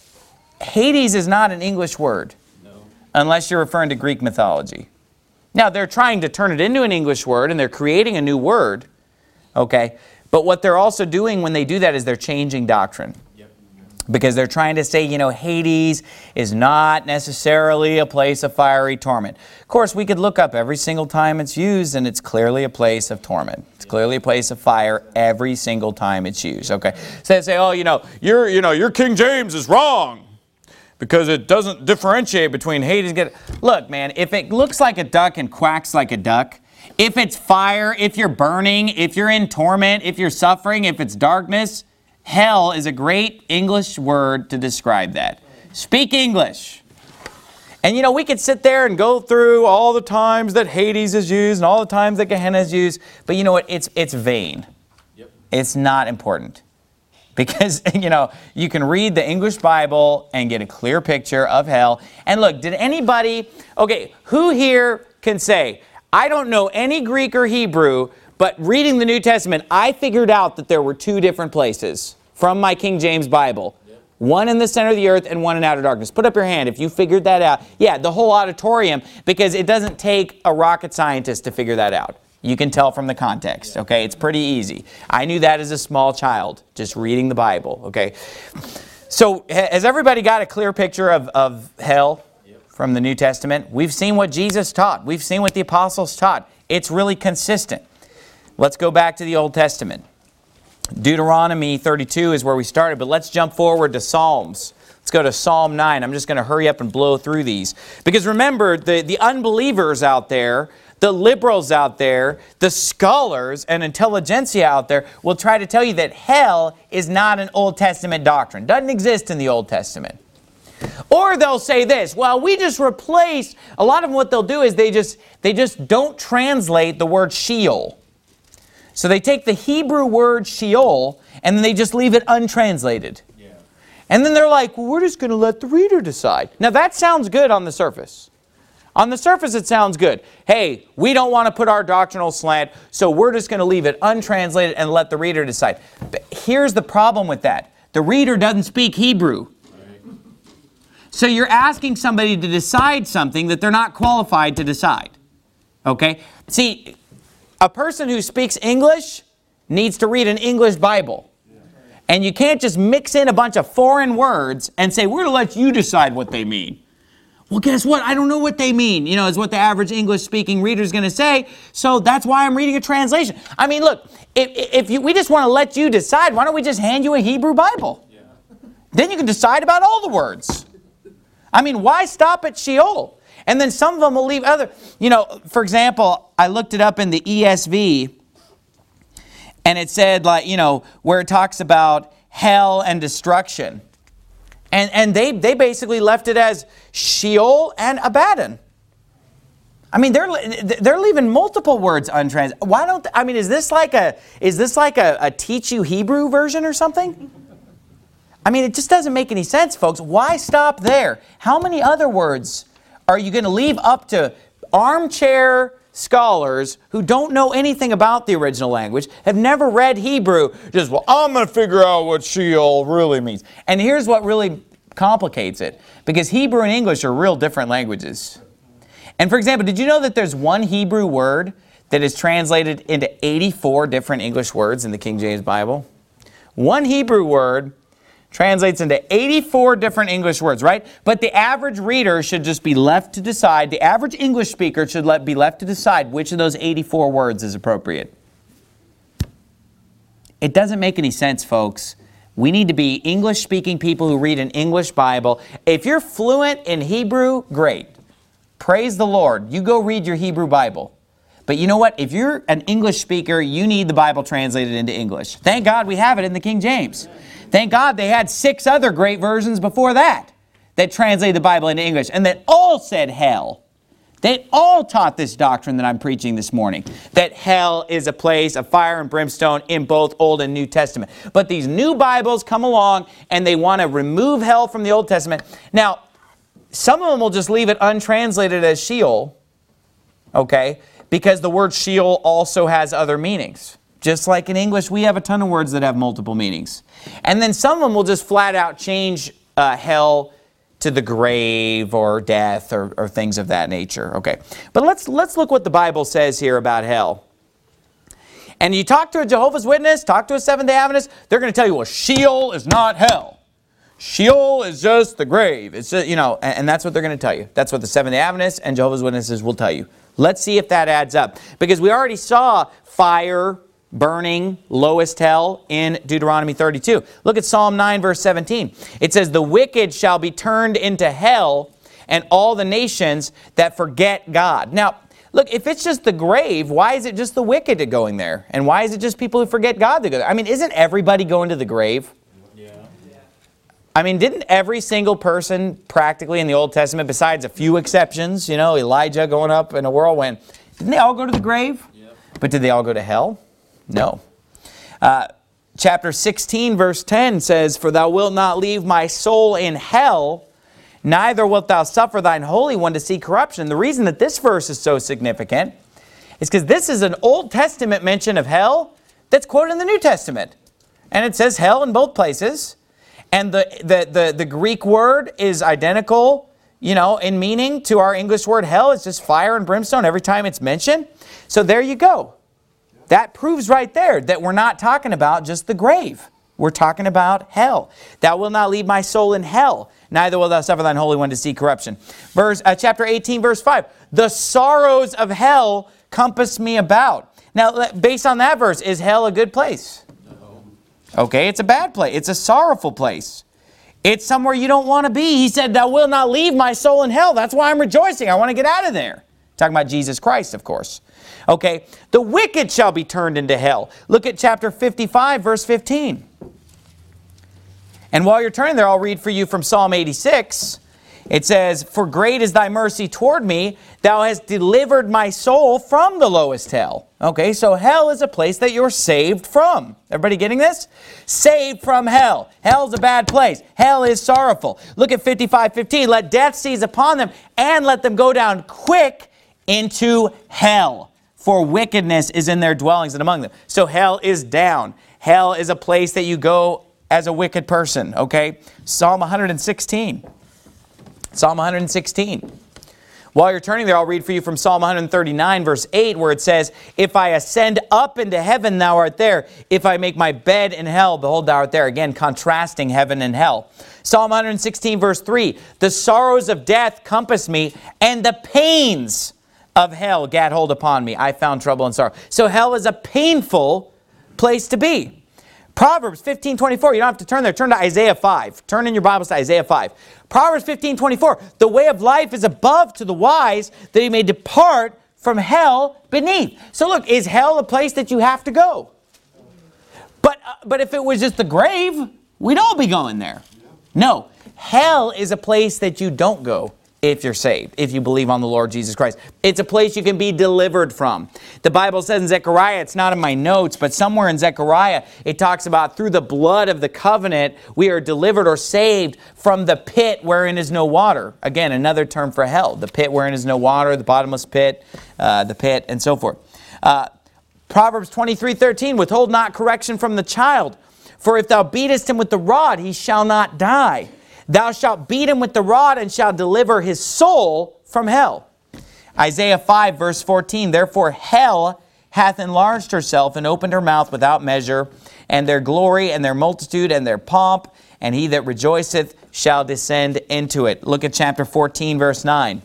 Hades is not an English word. Unless you're referring to Greek mythology. Now, they're trying to turn it into an English word, and they're creating a new word, okay? But what they're also doing when they do that is they're changing doctrine. Yep. Because they're trying to say, you know, Hades is not necessarily a place of fiery torment. Of course, we could look up every single time it's used, and it's clearly a place of torment. It's clearly a place of fire every single time it's used, okay? So they say, oh, you know, your, you know, your King James is wrong, because it doesn't differentiate between Hades and get. Look, man, if it looks like a duck and quacks like a duck, if it's fire, if you're burning, if you're in torment, if you're suffering, if it's darkness, hell is a great English word to describe that. Speak English. And you know, we could sit there and go through all the times that Hades is used and all the times that Gehenna is used, but you know what? It's, it's vain. Yep. It's not important. Because, you know, you can read the English Bible and get a clear picture of hell. And look, did anybody, okay, who here can say, I don't know any Greek or Hebrew, but reading the New Testament, I figured out that there were two different places from my King James Bible. Yep. One in the center of the earth and one in outer darkness. Put up your hand if you figured that out. Yeah, the whole auditorium, because it doesn't take a rocket scientist to figure that out. You can tell from the context, okay? It's pretty easy. I knew that as a small child, just reading the Bible, okay? So has everybody got a clear picture of, of hell from the New Testament? We've seen what Jesus taught. We've seen what the apostles taught. It's really consistent. Let's go back to the Old Testament. Deuteronomy thirty-two is where we started, but let's jump forward to Psalms. Let's go to Psalm nine. I'm just going to hurry up and blow through these. Because remember, the, the unbelievers out there, the liberals out there, the scholars and intelligentsia out there will try to tell you that hell is not an Old Testament doctrine. Doesn't exist in the Old Testament. Or they'll say this, well, we just replace, a lot of them what they'll do is they just, they just don't translate the word Sheol. So they take the Hebrew word Sheol and then they just leave it untranslated. Yeah. And then they're like, well, we're just going to let the reader decide. Now that sounds good on the surface. On the surface, it sounds good. Hey, we don't want to put our doctrinal slant, so we're just going to leave it untranslated and let the reader decide. But here's the problem with that. The reader doesn't speak Hebrew. So you're asking somebody to decide something that they're not qualified to decide. Okay? See, a person who speaks English needs to read an English Bible. And you can't just mix in a bunch of foreign words and say, we're going to let you decide what they mean. Well, guess what? I don't know what they mean, you know, is what the average English-speaking reader is going to say. So that's why I'm reading a translation. I mean, look, if, if you, we just want to let you decide, why don't we just hand you a Hebrew Bible? Yeah. Then you can decide about all the words. I mean, why stop at Sheol? And then some of them will leave other, you know, for example, I looked it up in the E S V, and it said, like, you know, where it talks about hell and destruction. And, and they, they basically left it as Sheol and Abaddon. I mean, they're they're leaving multiple words untranslated. Why don't, I mean, is this like a, is this like a, a teach you Hebrew version or something? I mean, it just doesn't make any sense, folks. Why stop there? How many other words are you going to leave up to armchair scholars who don't know anything about the original language, have never read Hebrew, just, well, I'm going to figure out what Sheol really means. And here's what really complicates it, because Hebrew and English are real different languages. And for example, did you know that there's one Hebrew word that is translated into eighty-four different English words in the King James Bible? One Hebrew word translates into eighty-four different English words, right? But the average reader should just be left to decide, the average English speaker should let, be left to decide which of those eighty-four words is appropriate. It doesn't make any sense, folks. We need to be English-speaking people who read an English Bible. If you're fluent in Hebrew, great. Praise the Lord. You go read your Hebrew Bible. But you know what? If you're an English speaker, you need the Bible translated into English. Thank God we have it in the King James. Thank God they had six other great versions before that that translated the Bible into English and that all said hell. They all taught this doctrine that I'm preaching this morning, that hell is a place of fire and brimstone in both Old and New Testament. But these new Bibles come along and they want to remove hell from the Old Testament. Now, some of them will just leave it untranslated as Sheol, okay, because the word Sheol also has other meanings. Just like in English, we have a ton of words that have multiple meanings. And then some of them will just flat out change uh, hell to the grave or death or, or things of that nature. Okay, but let's, let's look what the Bible says here about hell. And you talk to a Jehovah's Witness, talk to a Seventh-day Adventist, they're going to tell you, well, Sheol is not hell. Sheol is just the grave. It's just, you know, and, and that's what they're going to tell you. That's what the Seventh-day Adventists and Jehovah's Witnesses will tell you. Let's see if that adds up. Because we already saw fire, burning, lowest hell in Deuteronomy thirty-two. Look at Psalm nine, verse seventeen. It says, the wicked shall be turned into hell, and all the nations that forget God. Now, look, if it's just the grave, why is it just the wicked going there? And why is it just people who forget God that go there? I mean, isn't everybody going to the grave? I mean, didn't every single person practically in the Old Testament, besides a few exceptions, you know, Elijah going up in a whirlwind, didn't they all go to the grave? Yep. But did they all go to hell? No. Uh, chapter sixteen, verse ten says, for thou wilt not leave my soul in hell, neither wilt thou suffer thine Holy One to see corruption. The reason that this verse is so significant is because this is an Old Testament mention of hell that's quoted in the New Testament. And it says hell in both places. And the, the, the, the Greek word is identical, you know, in meaning to our English word hell. It's just fire and brimstone every time it's mentioned. So there you go. That proves right there that we're not talking about just the grave. We're talking about hell. Thou wilt not leave my soul in hell, neither wilt thou suffer thine Holy One to see corruption. Verse, uh, chapter eighteen, verse five. The sorrows of hell compass me about. Now, based on that verse, is hell a good place? Okay, it's a bad place. It's a sorrowful place. It's somewhere you don't want to be. He said, thou wilt not leave my soul in hell. That's why I'm rejoicing. I want to get out of there. Talking about Jesus Christ, of course. Okay, the wicked shall be turned into hell. Look at chapter fifty-five, verse fifteen. And while you're turning there, I'll read for you from Psalm eighty-six. It says, for great is thy mercy toward me. Thou hast delivered my soul from the lowest hell. Okay, so hell is a place that you're saved from. Everybody getting this? Saved from hell. Hell's a bad place. Hell is sorrowful. Look at fifty-five fifteen. Let death seize upon them, and let them go down quick into hell. For wickedness is in their dwellings and among them. So hell is down. Hell is a place that you go as a wicked person. Okay, Psalm one sixteen. Psalm one sixteen. While you're turning there, I'll read for you from Psalm one thirty-nine, verse eight, where it says, if I ascend up into heaven, thou art there. If I make my bed in hell, behold, thou art there. Again, contrasting heaven and hell. Psalm one sixteen, verse three, the sorrows of death compass me, and the pains of hell gat hold upon me. I found trouble and sorrow. So hell is a painful place to be. Proverbs fifteen twenty-four, you don't have to turn there. Turn to Isaiah five. Turn in your Bibles to Isaiah five. Proverbs fifteen twenty-four, the way of life is above to the wise, that he may depart from hell beneath. So look, is hell a place that you have to go? But, uh, but if it was just the grave, we'd all be going there. No, hell is a place that you don't go. if you're saved, if you believe on the Lord Jesus Christ. It's a place you can be delivered from. The Bible says in Zechariah, it's not in my notes, but somewhere in Zechariah, it talks about through the blood of the covenant, we are delivered or saved from the pit wherein is no water. Again, another term for hell. The pit wherein is no water, the bottomless pit, uh, the pit, and so forth. Uh, Proverbs twenty-three thirteen, withhold not correction from the child, for if thou beatest him with the rod, he shall not die. Thou shalt beat him with the rod and shalt deliver his soul from hell. Isaiah five verse fourteen, therefore hell hath enlarged herself and opened her mouth without measure, and their glory and their multitude and their pomp, and he that rejoiceth shall descend into it. Look at chapter fourteen verse nine.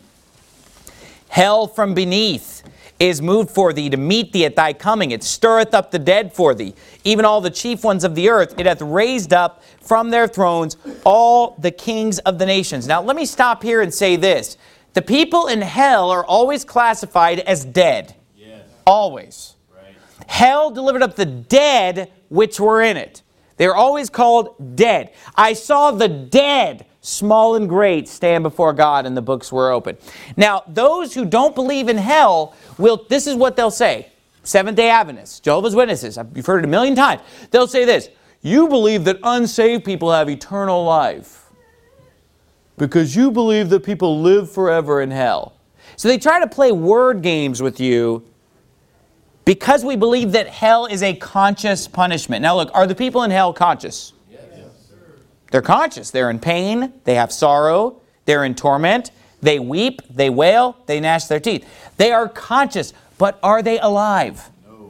Hell from beneath is moved for thee to meet thee at thy coming. It stirreth up the dead for thee. Even all the chief ones of the earth, it hath raised up from their thrones all the kings of the nations. Now let me stop here and say this. The people in hell are always classified as dead. Yes. Always. Right. Hell delivered up the dead which were in it. They are always called dead. I saw the dead, small and great, stand before God, and the books were open. Now, those who don't believe in hell, will. this is what they'll say. Seventh-day Adventists, Jehovah's Witnesses, you've heard it a million times. They'll say this, you believe that unsaved people have eternal life because you believe that people live forever in hell. So they try to play word games with you because we believe that hell is a conscious punishment. Now look, are the people in hell conscious? Yes. They're conscious. They're in pain. They have sorrow. They're in torment. They weep. They wail. They gnash their teeth. They are conscious. But are they alive? No.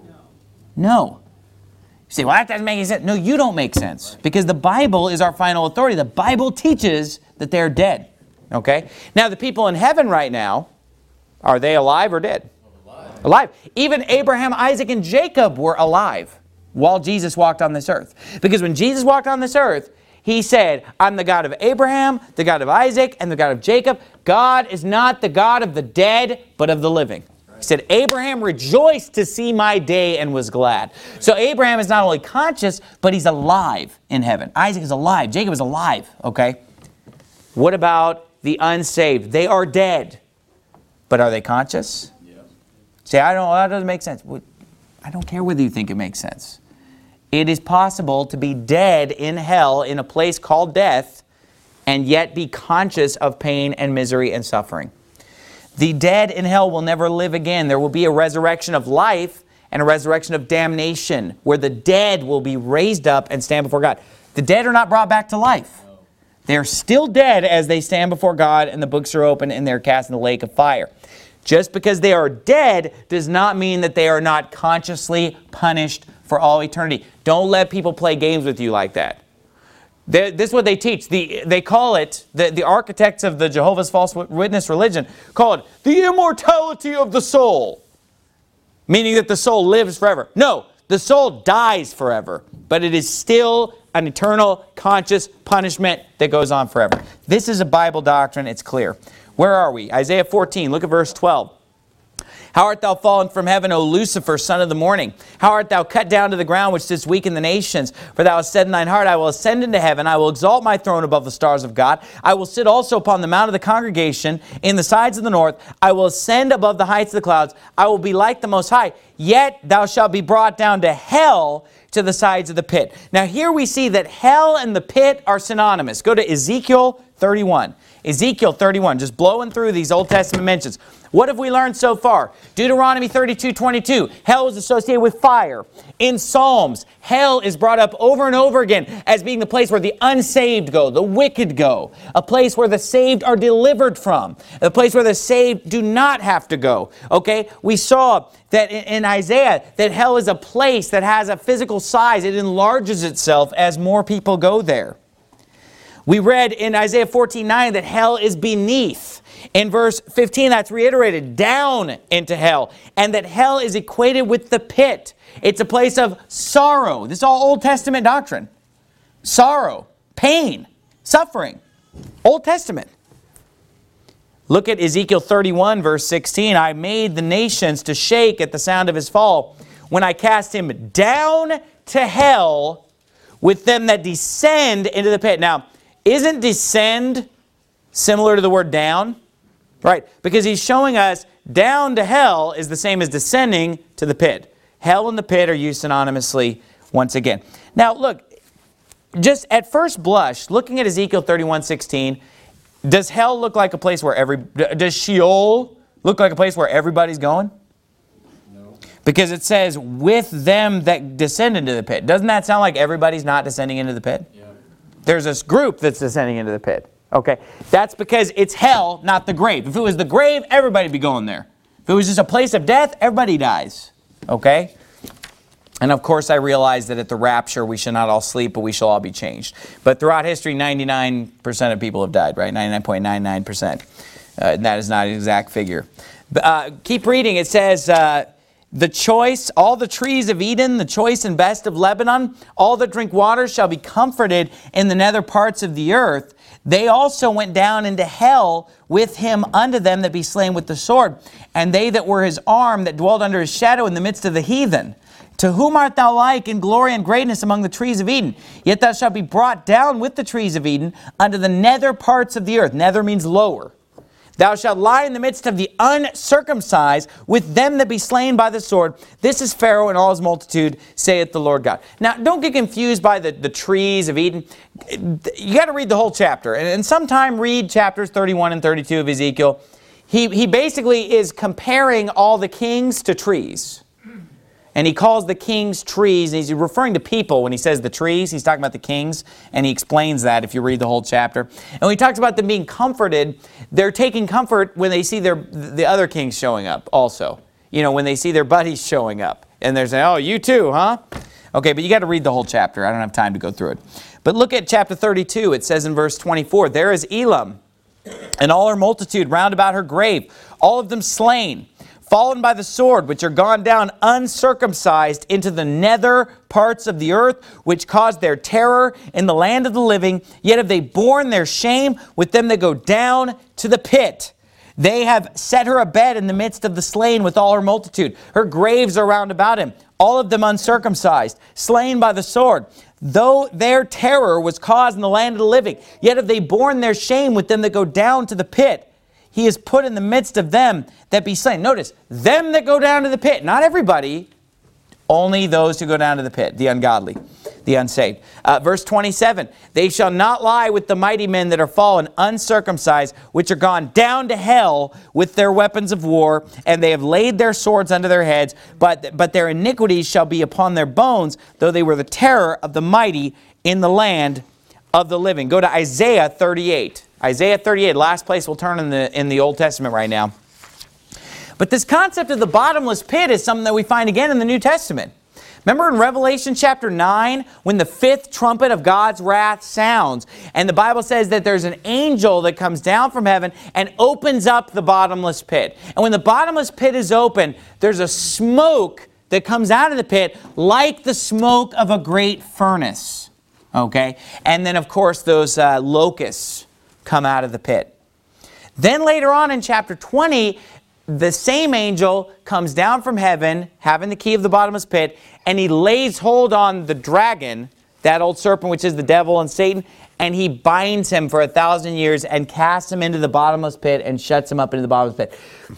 No. You say, well, that doesn't make any sense. No, you don't make sense. Because the Bible is our final authority. The Bible teaches that they're dead. Okay? Now, the people in heaven right now, are they alive or dead? Alive. Alive. Even Abraham, Isaac, and Jacob were alive while Jesus walked on this earth. Because when Jesus walked on this earth, he said, I'm the God of Abraham, the God of Isaac, and the God of Jacob. God is not the God of the dead, but of the living. He said, Abraham rejoiced to see my day and was glad. So Abraham is not only conscious, but he's alive in heaven. Isaac is alive. Jacob is alive. Okay. What about the unsaved? They are dead. But are they conscious? Yeah. Say, I don't, that doesn't make sense. I don't care whether you think it makes sense. It is possible to be dead in hell in a place called death and yet be conscious of pain and misery and suffering. The dead in hell will never live again. There will be a resurrection of life and a resurrection of damnation where the dead will be raised up and stand before God. The dead are not brought back to life. They're still dead as they stand before God and the books are open and they're cast in the lake of fire. Just because they are dead does not mean that they are not consciously punished for all eternity. Don't let people play games with you like that. They, this is what they teach. The, they call it, the, the architects of the Jehovah's False Witness religion, call it the immortality of the soul. Meaning that the soul lives forever. No, the soul dies forever. But it is still an eternal conscious punishment that goes on forever. This is a Bible doctrine. It's clear. Where are we? Isaiah fourteen. Look at verse twelve. How art thou fallen from heaven, O Lucifer, son of the morning? How art thou cut down to the ground, which didst weaken the nations? For thou hast said in thine heart, I will ascend into heaven. I will exalt my throne above the stars of God. I will sit also upon the mount of the congregation in the sides of the north. I will ascend above the heights of the clouds. I will be like the Most High. Yet thou shalt be brought down to hell, to the sides of the pit. Now here we see that hell and the pit are synonymous. Go to Ezekiel thirty-one. Ezekiel thirty-one, just blowing through these Old Testament mentions. What have we learned so far? Deuteronomy thirty-two twenty-two, hell is associated with fire. In Psalms, hell is brought up over and over again as being the place where the unsaved go, the wicked go, a place where the saved are delivered from, a place where the saved do not have to go. Okay, we saw that in Isaiah that hell is a place that has a physical size. It enlarges itself as more people go there. We read in Isaiah fourteen nine that hell is beneath. In verse fifteen, that's reiterated, down into hell. And that hell is equated with the pit. It's a place of sorrow. This is all Old Testament doctrine. Sorrow, pain, suffering. Old Testament. Look at Ezekiel thirty-one, verse sixteen. I made the nations to shake at the sound of his fall, when I cast him down to hell with them that descend into the pit. Now, isn't descend similar to the word down? Right, because he's showing us down to hell is the same as descending to the pit. Hell and the pit are used synonymously once again. Now look, just at first blush, looking at Ezekiel thirty-one sixteen, does hell look like a place where every, does Sheol look like a place where everybody's going? No. Because it says, with them that descend into the pit. Doesn't that sound like everybody's not descending into the pit? Yeah. There's this group that's descending into the pit. Okay, that's because it's hell, not the grave. If it was the grave, everybody'd be going there. If it was just a place of death, everybody dies. Okay? And of course, I realize that at the rapture, we shall not all sleep, but we shall all be changed. But throughout history, ninety-nine percent of people have died, right? ninety-nine point nine nine percent. Uh, and that is not an exact figure. But, uh, keep reading. It says, uh, the choice, all the trees of Eden, the choice and best of Lebanon, all that drink water shall be comforted in the nether parts of the earth. They also went down into hell with him unto them that be slain with the sword, and they that were his arm, that dwelled under his shadow in the midst of the heathen. To whom art thou like in glory and greatness among the trees of Eden? Yet thou shalt be brought down with the trees of Eden unto the nether parts of the earth. Nether means lower. Thou shalt lie in the midst of the uncircumcised with them that be slain by the sword. This is Pharaoh and all his multitude, saith the Lord God. Now, don't get confused by the, the trees of Eden. You got to read the whole chapter. And, and sometime read chapters thirty-one and thirty-two of Ezekiel. He, he basically is comparing all the kings to trees. And he calls the kings trees. And he's referring to people when he says the trees. He's talking about the kings. And he explains that if you read the whole chapter. And when he talks about them being comforted, they're taking comfort when they see their the other kings showing up also. You know, when they see their buddies showing up. And they're saying, oh, you too, huh? Okay, but you got to read the whole chapter. I don't have time to go through it. But look at chapter thirty-two. It says in verse twenty-four, there is Elam, and all her multitude round about her grave, all of them slain, fallen by the sword, which are gone down uncircumcised into the nether parts of the earth, which caused their terror in the land of the living. Yet have they borne their shame with them that go down to the pit. They have set her a bed in the midst of the slain with all her multitude. Her graves are round about him, all of them uncircumcised, slain by the sword. Though their terror was caused in the land of the living, yet have they borne their shame with them that go down to the pit. He is put in the midst of them that be slain. Notice, them that go down to the pit. Not everybody, only those who go down to the pit, the ungodly, the unsaved. Uh, verse twenty-seven, they shall not lie with the mighty men that are fallen, uncircumcised, which are gone down to hell with their weapons of war, and they have laid their swords under their heads, but, but their iniquities shall be upon their bones, though they were the terror of the mighty in the land of the living. Go to Isaiah thirty-eight. Isaiah thirty-eight, last place we'll turn in the, in the Old Testament right now. But this concept of the bottomless pit is something that we find again in the New Testament. Remember in Revelation chapter nine, when the fifth trumpet of God's wrath sounds, and the Bible says that there's an angel that comes down from heaven and opens up the bottomless pit. And when the bottomless pit is open, there's a smoke that comes out of the pit like the smoke of a great furnace. Okay? And then, of course, those uh, locusts come out of the pit. Then later on in chapter twenty, the same angel comes down from heaven, having the key of the bottomless pit, and he lays hold on the dragon, that old serpent which is the devil and Satan, and he binds him for a thousand years and casts him into the bottomless pit and shuts him up into the bottomless pit.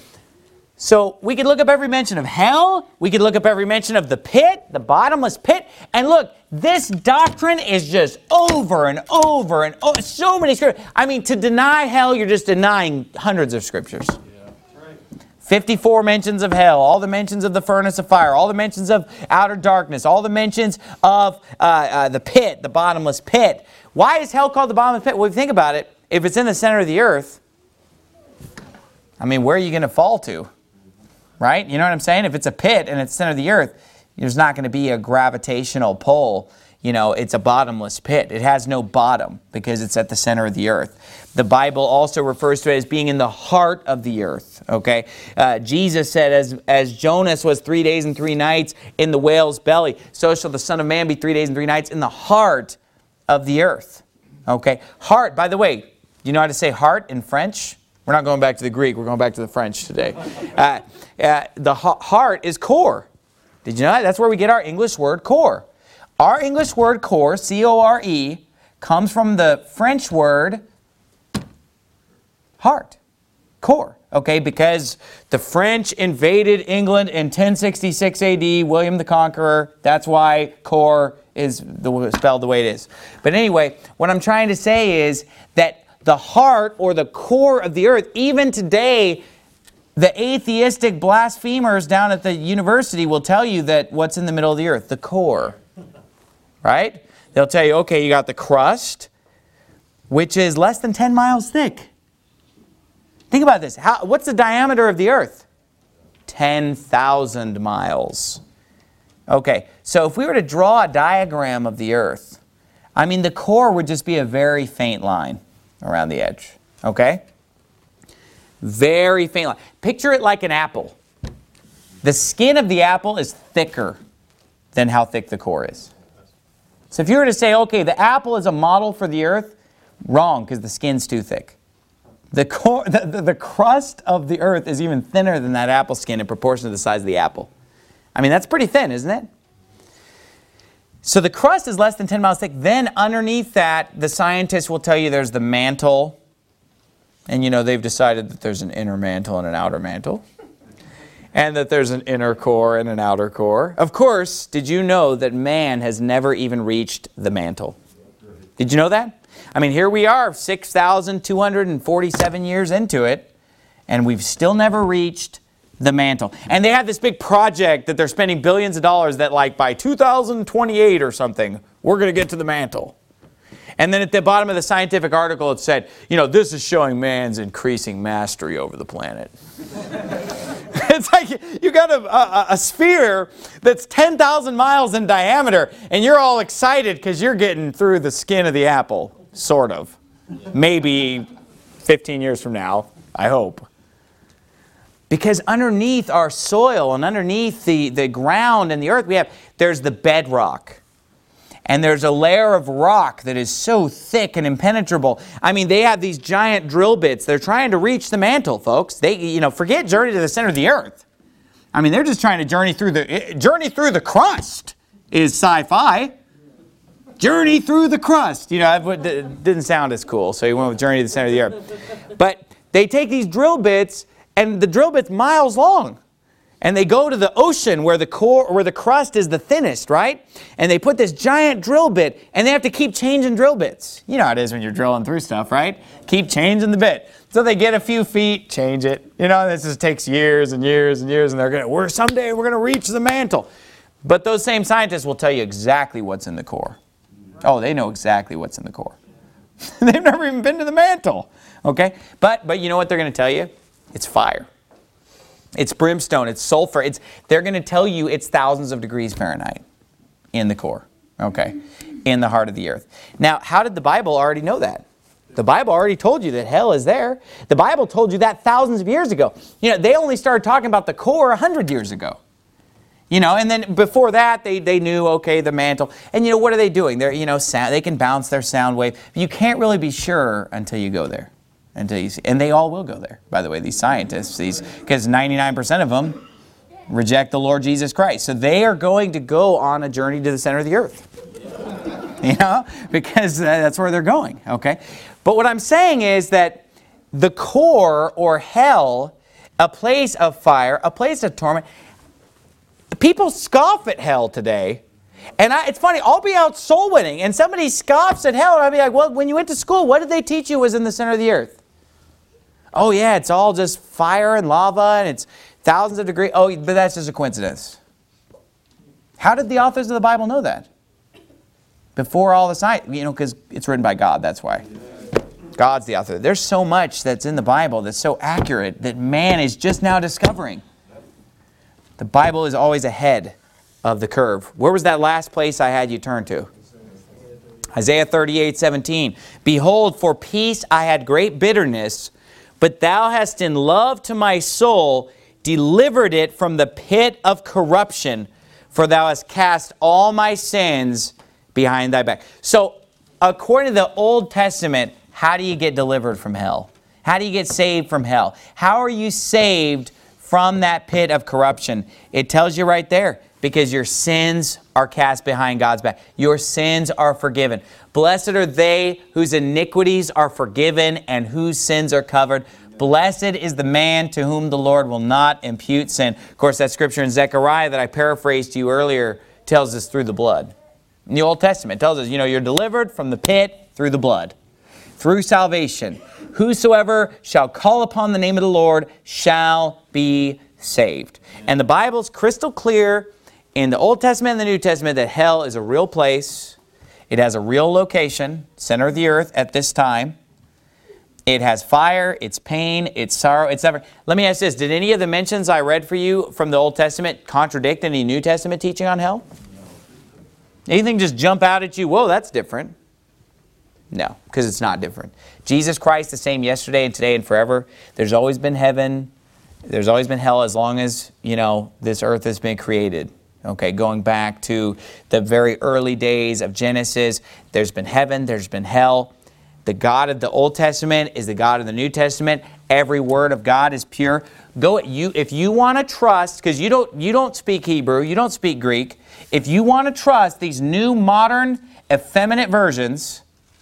So we could look up every mention of hell. We could look up every mention of the pit, the bottomless pit. And look, this doctrine is just over and over and over. So many scriptures. I mean, to deny hell, you're just denying hundreds of scriptures. Yeah, right. fifty-four mentions of hell, all the mentions of the furnace of fire, all the mentions of outer darkness, all the mentions of uh, uh, the pit, the bottomless pit. Why is hell called the bottomless pit? Well, if you think about it, if it's in the center of the earth, I mean, where are you going to fall to? Right? You know what I'm saying? If it's a pit and it's the center of the earth, there's not going to be a gravitational pull. You know, it's a bottomless pit. It has no bottom because it's at the center of the earth. The Bible also refers to it as being in the heart of the earth. Okay? Uh, Jesus said, as, as Jonas was three days and three nights in the whale's belly, so shall the Son of Man be three days and three nights in the heart of the earth. Okay? Heart, by the way, do you know how to say heart in French? We're not going back to the Greek. We're going back to the French today. Uh, uh, the heart is core. Did you know that? That's where we get our English word core. Our English word core, C O R E, comes from the French word heart. core, okay? Because the French invaded England in ten sixty-six A D, William the Conqueror. That's why core is the, spelled the way it is. But anyway, what I'm trying to say is that the heart or the core of the earth, even today, the atheistic blasphemers down at the university will tell you that what's in the middle of the earth? The core, right? They'll tell you, okay, you got the crust, which is less than ten miles thick. Think about this. How, what's the diameter of the earth? ten thousand miles. Okay, so if we were to draw a diagram of the earth, I mean, the core would just be a very faint line around the edge, okay? Very faint line. Picture it like an apple. The skin of the apple is thicker than how thick the core is. So if you were to say, okay, the apple is a model for the earth, wrong, because the skin's too thick. The, core, the, the, the crust of the earth is even thinner than that apple skin in proportion to the size of the apple. I mean, that's pretty thin, isn't it? So the crust is less than ten miles thick. Then underneath that, the scientists will tell you there's the mantle. And you know, they've decided that there's an inner mantle and an outer mantle. And that there's an inner core and an outer core. Of course, did you know that man has never even reached the mantle? Did you know that? I mean, here we are, six thousand two hundred forty-seven years into it, and we've still never reached the mantle. And they have this big project that they're spending billions of dollars that like by two thousand twenty-eight or something, we're going to get to the mantle. And then at the bottom of the scientific article it said, you know, this is showing man's increasing mastery over the planet. It's like you got a, a, a sphere that's ten thousand miles in diameter and you're all excited because you're getting through the skin of the apple, sort of. Maybe fifteen years from now, I hope. Because underneath our soil and underneath the, the ground and the earth, we have, there's the bedrock. And there's a layer of rock that is so thick and impenetrable. I mean, they have these giant drill bits. They're trying to reach the mantle, folks. They, you know, forget journey to the center of the earth. I mean, they're just trying to journey through the journey through the crust is sci-fi. Journey through the crust. You know, it didn't sound as cool, so he went with journey to the center of the earth. But they take these drill bits, and the drill bit's miles long. And they go to the ocean where the core, where the crust is the thinnest, right? And they put this giant drill bit, and they have to keep changing drill bits. You know how it is when you're drilling through stuff, right? Keep changing the bit. So they get a few feet, change it. You know, this just takes years and years and years, and they're gonna, we're someday we're gonna reach the mantle. But those same scientists will tell you exactly what's in the core. Oh, they know exactly what's in the core. They've never even been to the mantle. Okay, but but you know what they're gonna tell you? It's fire. It's brimstone, it's sulfur. It's, they're going to tell you it's thousands of degrees Fahrenheit in the core, okay, in the heart of the earth. Now, how did the Bible already know that? The Bible already told you that hell is there. The Bible told you that thousands of years ago. You know, they only started talking about the core one hundred years ago. You know, and then before that, they, they knew, okay, the mantle. And you know, what are they doing? They're, you know, sound, they can bounce their sound wave. You can't really be sure until you go there. Until you see, and they all will go there, by the way, these scientists, these, because ninety-nine percent of them reject the Lord Jesus Christ. So they are going to go on a journey to the center of the earth. You know, because that's where they're going, okay? But what I'm saying is that the core, or hell, a place of fire, a place of torment, people scoff at hell today. And I, it's funny, I'll be out soul winning, and somebody scoffs at hell, and I'll be like, well, when you went to school, what did they teach you was in the center of the earth? Oh yeah, it's all just fire and lava, and it's thousands of degrees. Oh, but that's just a coincidence. How did the authors of the Bible know that? Before all the science, you know, because it's written by God, that's why. God's the author. There's so much that's in the Bible that's so accurate that man is just now discovering. The Bible is always ahead of the curve. Where was that last place I had you turn to? Isaiah thirty-eight seventeen. Behold, for peace I had great bitterness, but thou hast in love to my soul delivered it from the pit of corruption, for thou hast cast all my sins behind thy back. So, according to the Old Testament, how do you get delivered from hell? How do you get saved from hell? How are you saved from that pit of corruption? It tells you right there. Because your sins are cast behind God's back. Your sins are forgiven. Blessed are they whose iniquities are forgiven and whose sins are covered. Blessed is the man to whom the Lord will not impute sin. Of course, that scripture in Zechariah that I paraphrased to you earlier tells us through the blood. In the Old Testament, it tells us, you know, you're delivered from the pit through the blood, through salvation. Whosoever shall call upon the name of the Lord shall be saved. And the Bible's crystal clear in the Old Testament and the New Testament that hell is a real place. It has a real location, center of the earth at this time. It has fire, it's pain, it's sorrow, it's never. Let me ask this, did any of the mentions I read for you from the Old Testament contradict any New Testament teaching on hell? Anything just jump out at you, whoa, that's different? No, because it's not different. Jesus Christ the same yesterday and today and forever. There's always been heaven. There's always been hell as long as, you know, this earth has been created. Okay, going back to the very early days of Genesis, there's been heaven, there's been hell. The God of the Old Testament is the God of the New Testament. Every word of God is pure. Go you if you want to trust, because you don't you don't speak Hebrew, you don't speak Greek. If you want to trust these new modern effeminate versions,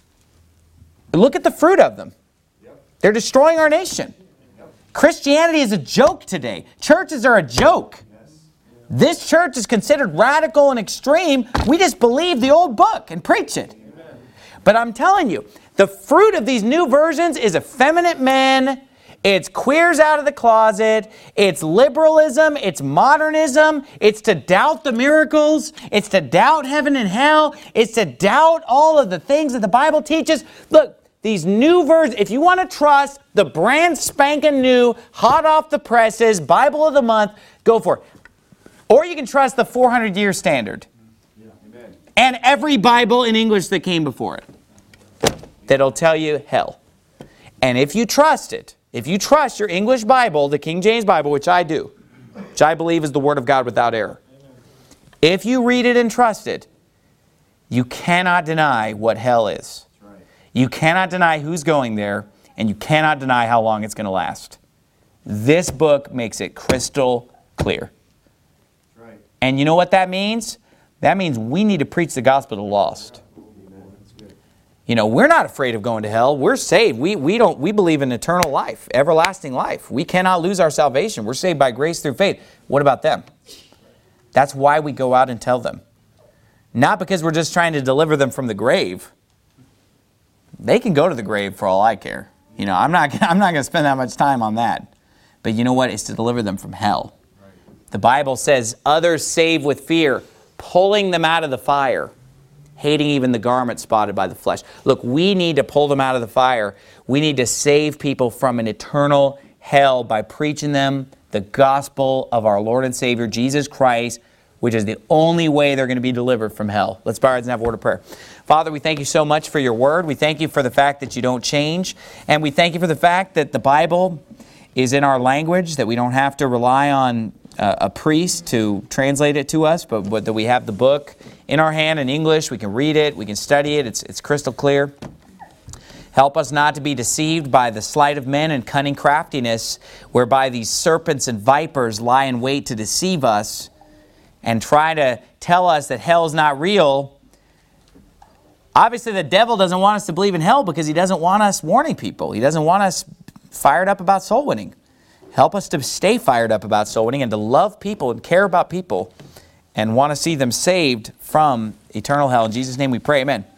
look at the fruit of them. Yep. They're destroying our nation. Yep. Christianity is a joke today. Churches are a joke. Yes. This church is considered radical and extreme. We just believe the old book and preach it. Amen. But I'm telling you, the fruit of these new versions is effeminate men. It's queers out of the closet. It's liberalism. It's modernism. It's to doubt the miracles. It's to doubt heaven and hell. It's to doubt all of the things that the Bible teaches. Look, these new versions, if you want to trust the brand spanking new, hot off the presses, Bible of the month, go for it. Or you can trust the four hundred year standard. Yeah. Amen. And every Bible in English that came before it. That'll tell you hell. And if you trust it, if you trust your English Bible, the King James Bible, which I do, which I believe is the Word of God without error, if you read it and trust it, you cannot deny what hell is. You cannot deny who's going there, and you cannot deny how long it's going to last. This book makes it crystal clear. And you know what that means? That means we need to preach the gospel to the lost. You know, we're not afraid of going to hell. We're saved. We, we, don't, we believe in eternal life, everlasting life. We cannot lose our salvation. We're saved by grace through faith. What about them? That's why we go out and tell them. Not because we're just trying to deliver them from the grave. They can go to the grave for all I care. You know, I'm not, I'm not going to spend that much time on that. But you know what? It's to deliver them from hell. The Bible says, others save with fear, pulling them out of the fire, hating even the garment spotted by the flesh. Look, we need to pull them out of the fire. We need to save people from an eternal hell by preaching them the gospel of our Lord and Savior, Jesus Christ, which is the only way they're going to be delivered from hell. Let's bow our heads and have a word of prayer. Father, we thank you so much for your word. We thank you for the fact that you don't change. And we thank you for the fact that the Bible is in our language, that we don't have to rely on uh, a priest to translate it to us, but, but that we have the book in our hand in English. We can read it. We can study it. It's, it's crystal clear. Help us not to be deceived by the sleight of men and cunning craftiness, whereby these serpents and vipers lie in wait to deceive us and try to tell us that hell is not real. Obviously, the devil doesn't want us to believe in hell because he doesn't want us warning people. He doesn't want us fired up about soul winning. Help us to stay fired up about soul winning and to love people and care about people and want to see them saved from eternal hell. In Jesus' name we pray, amen.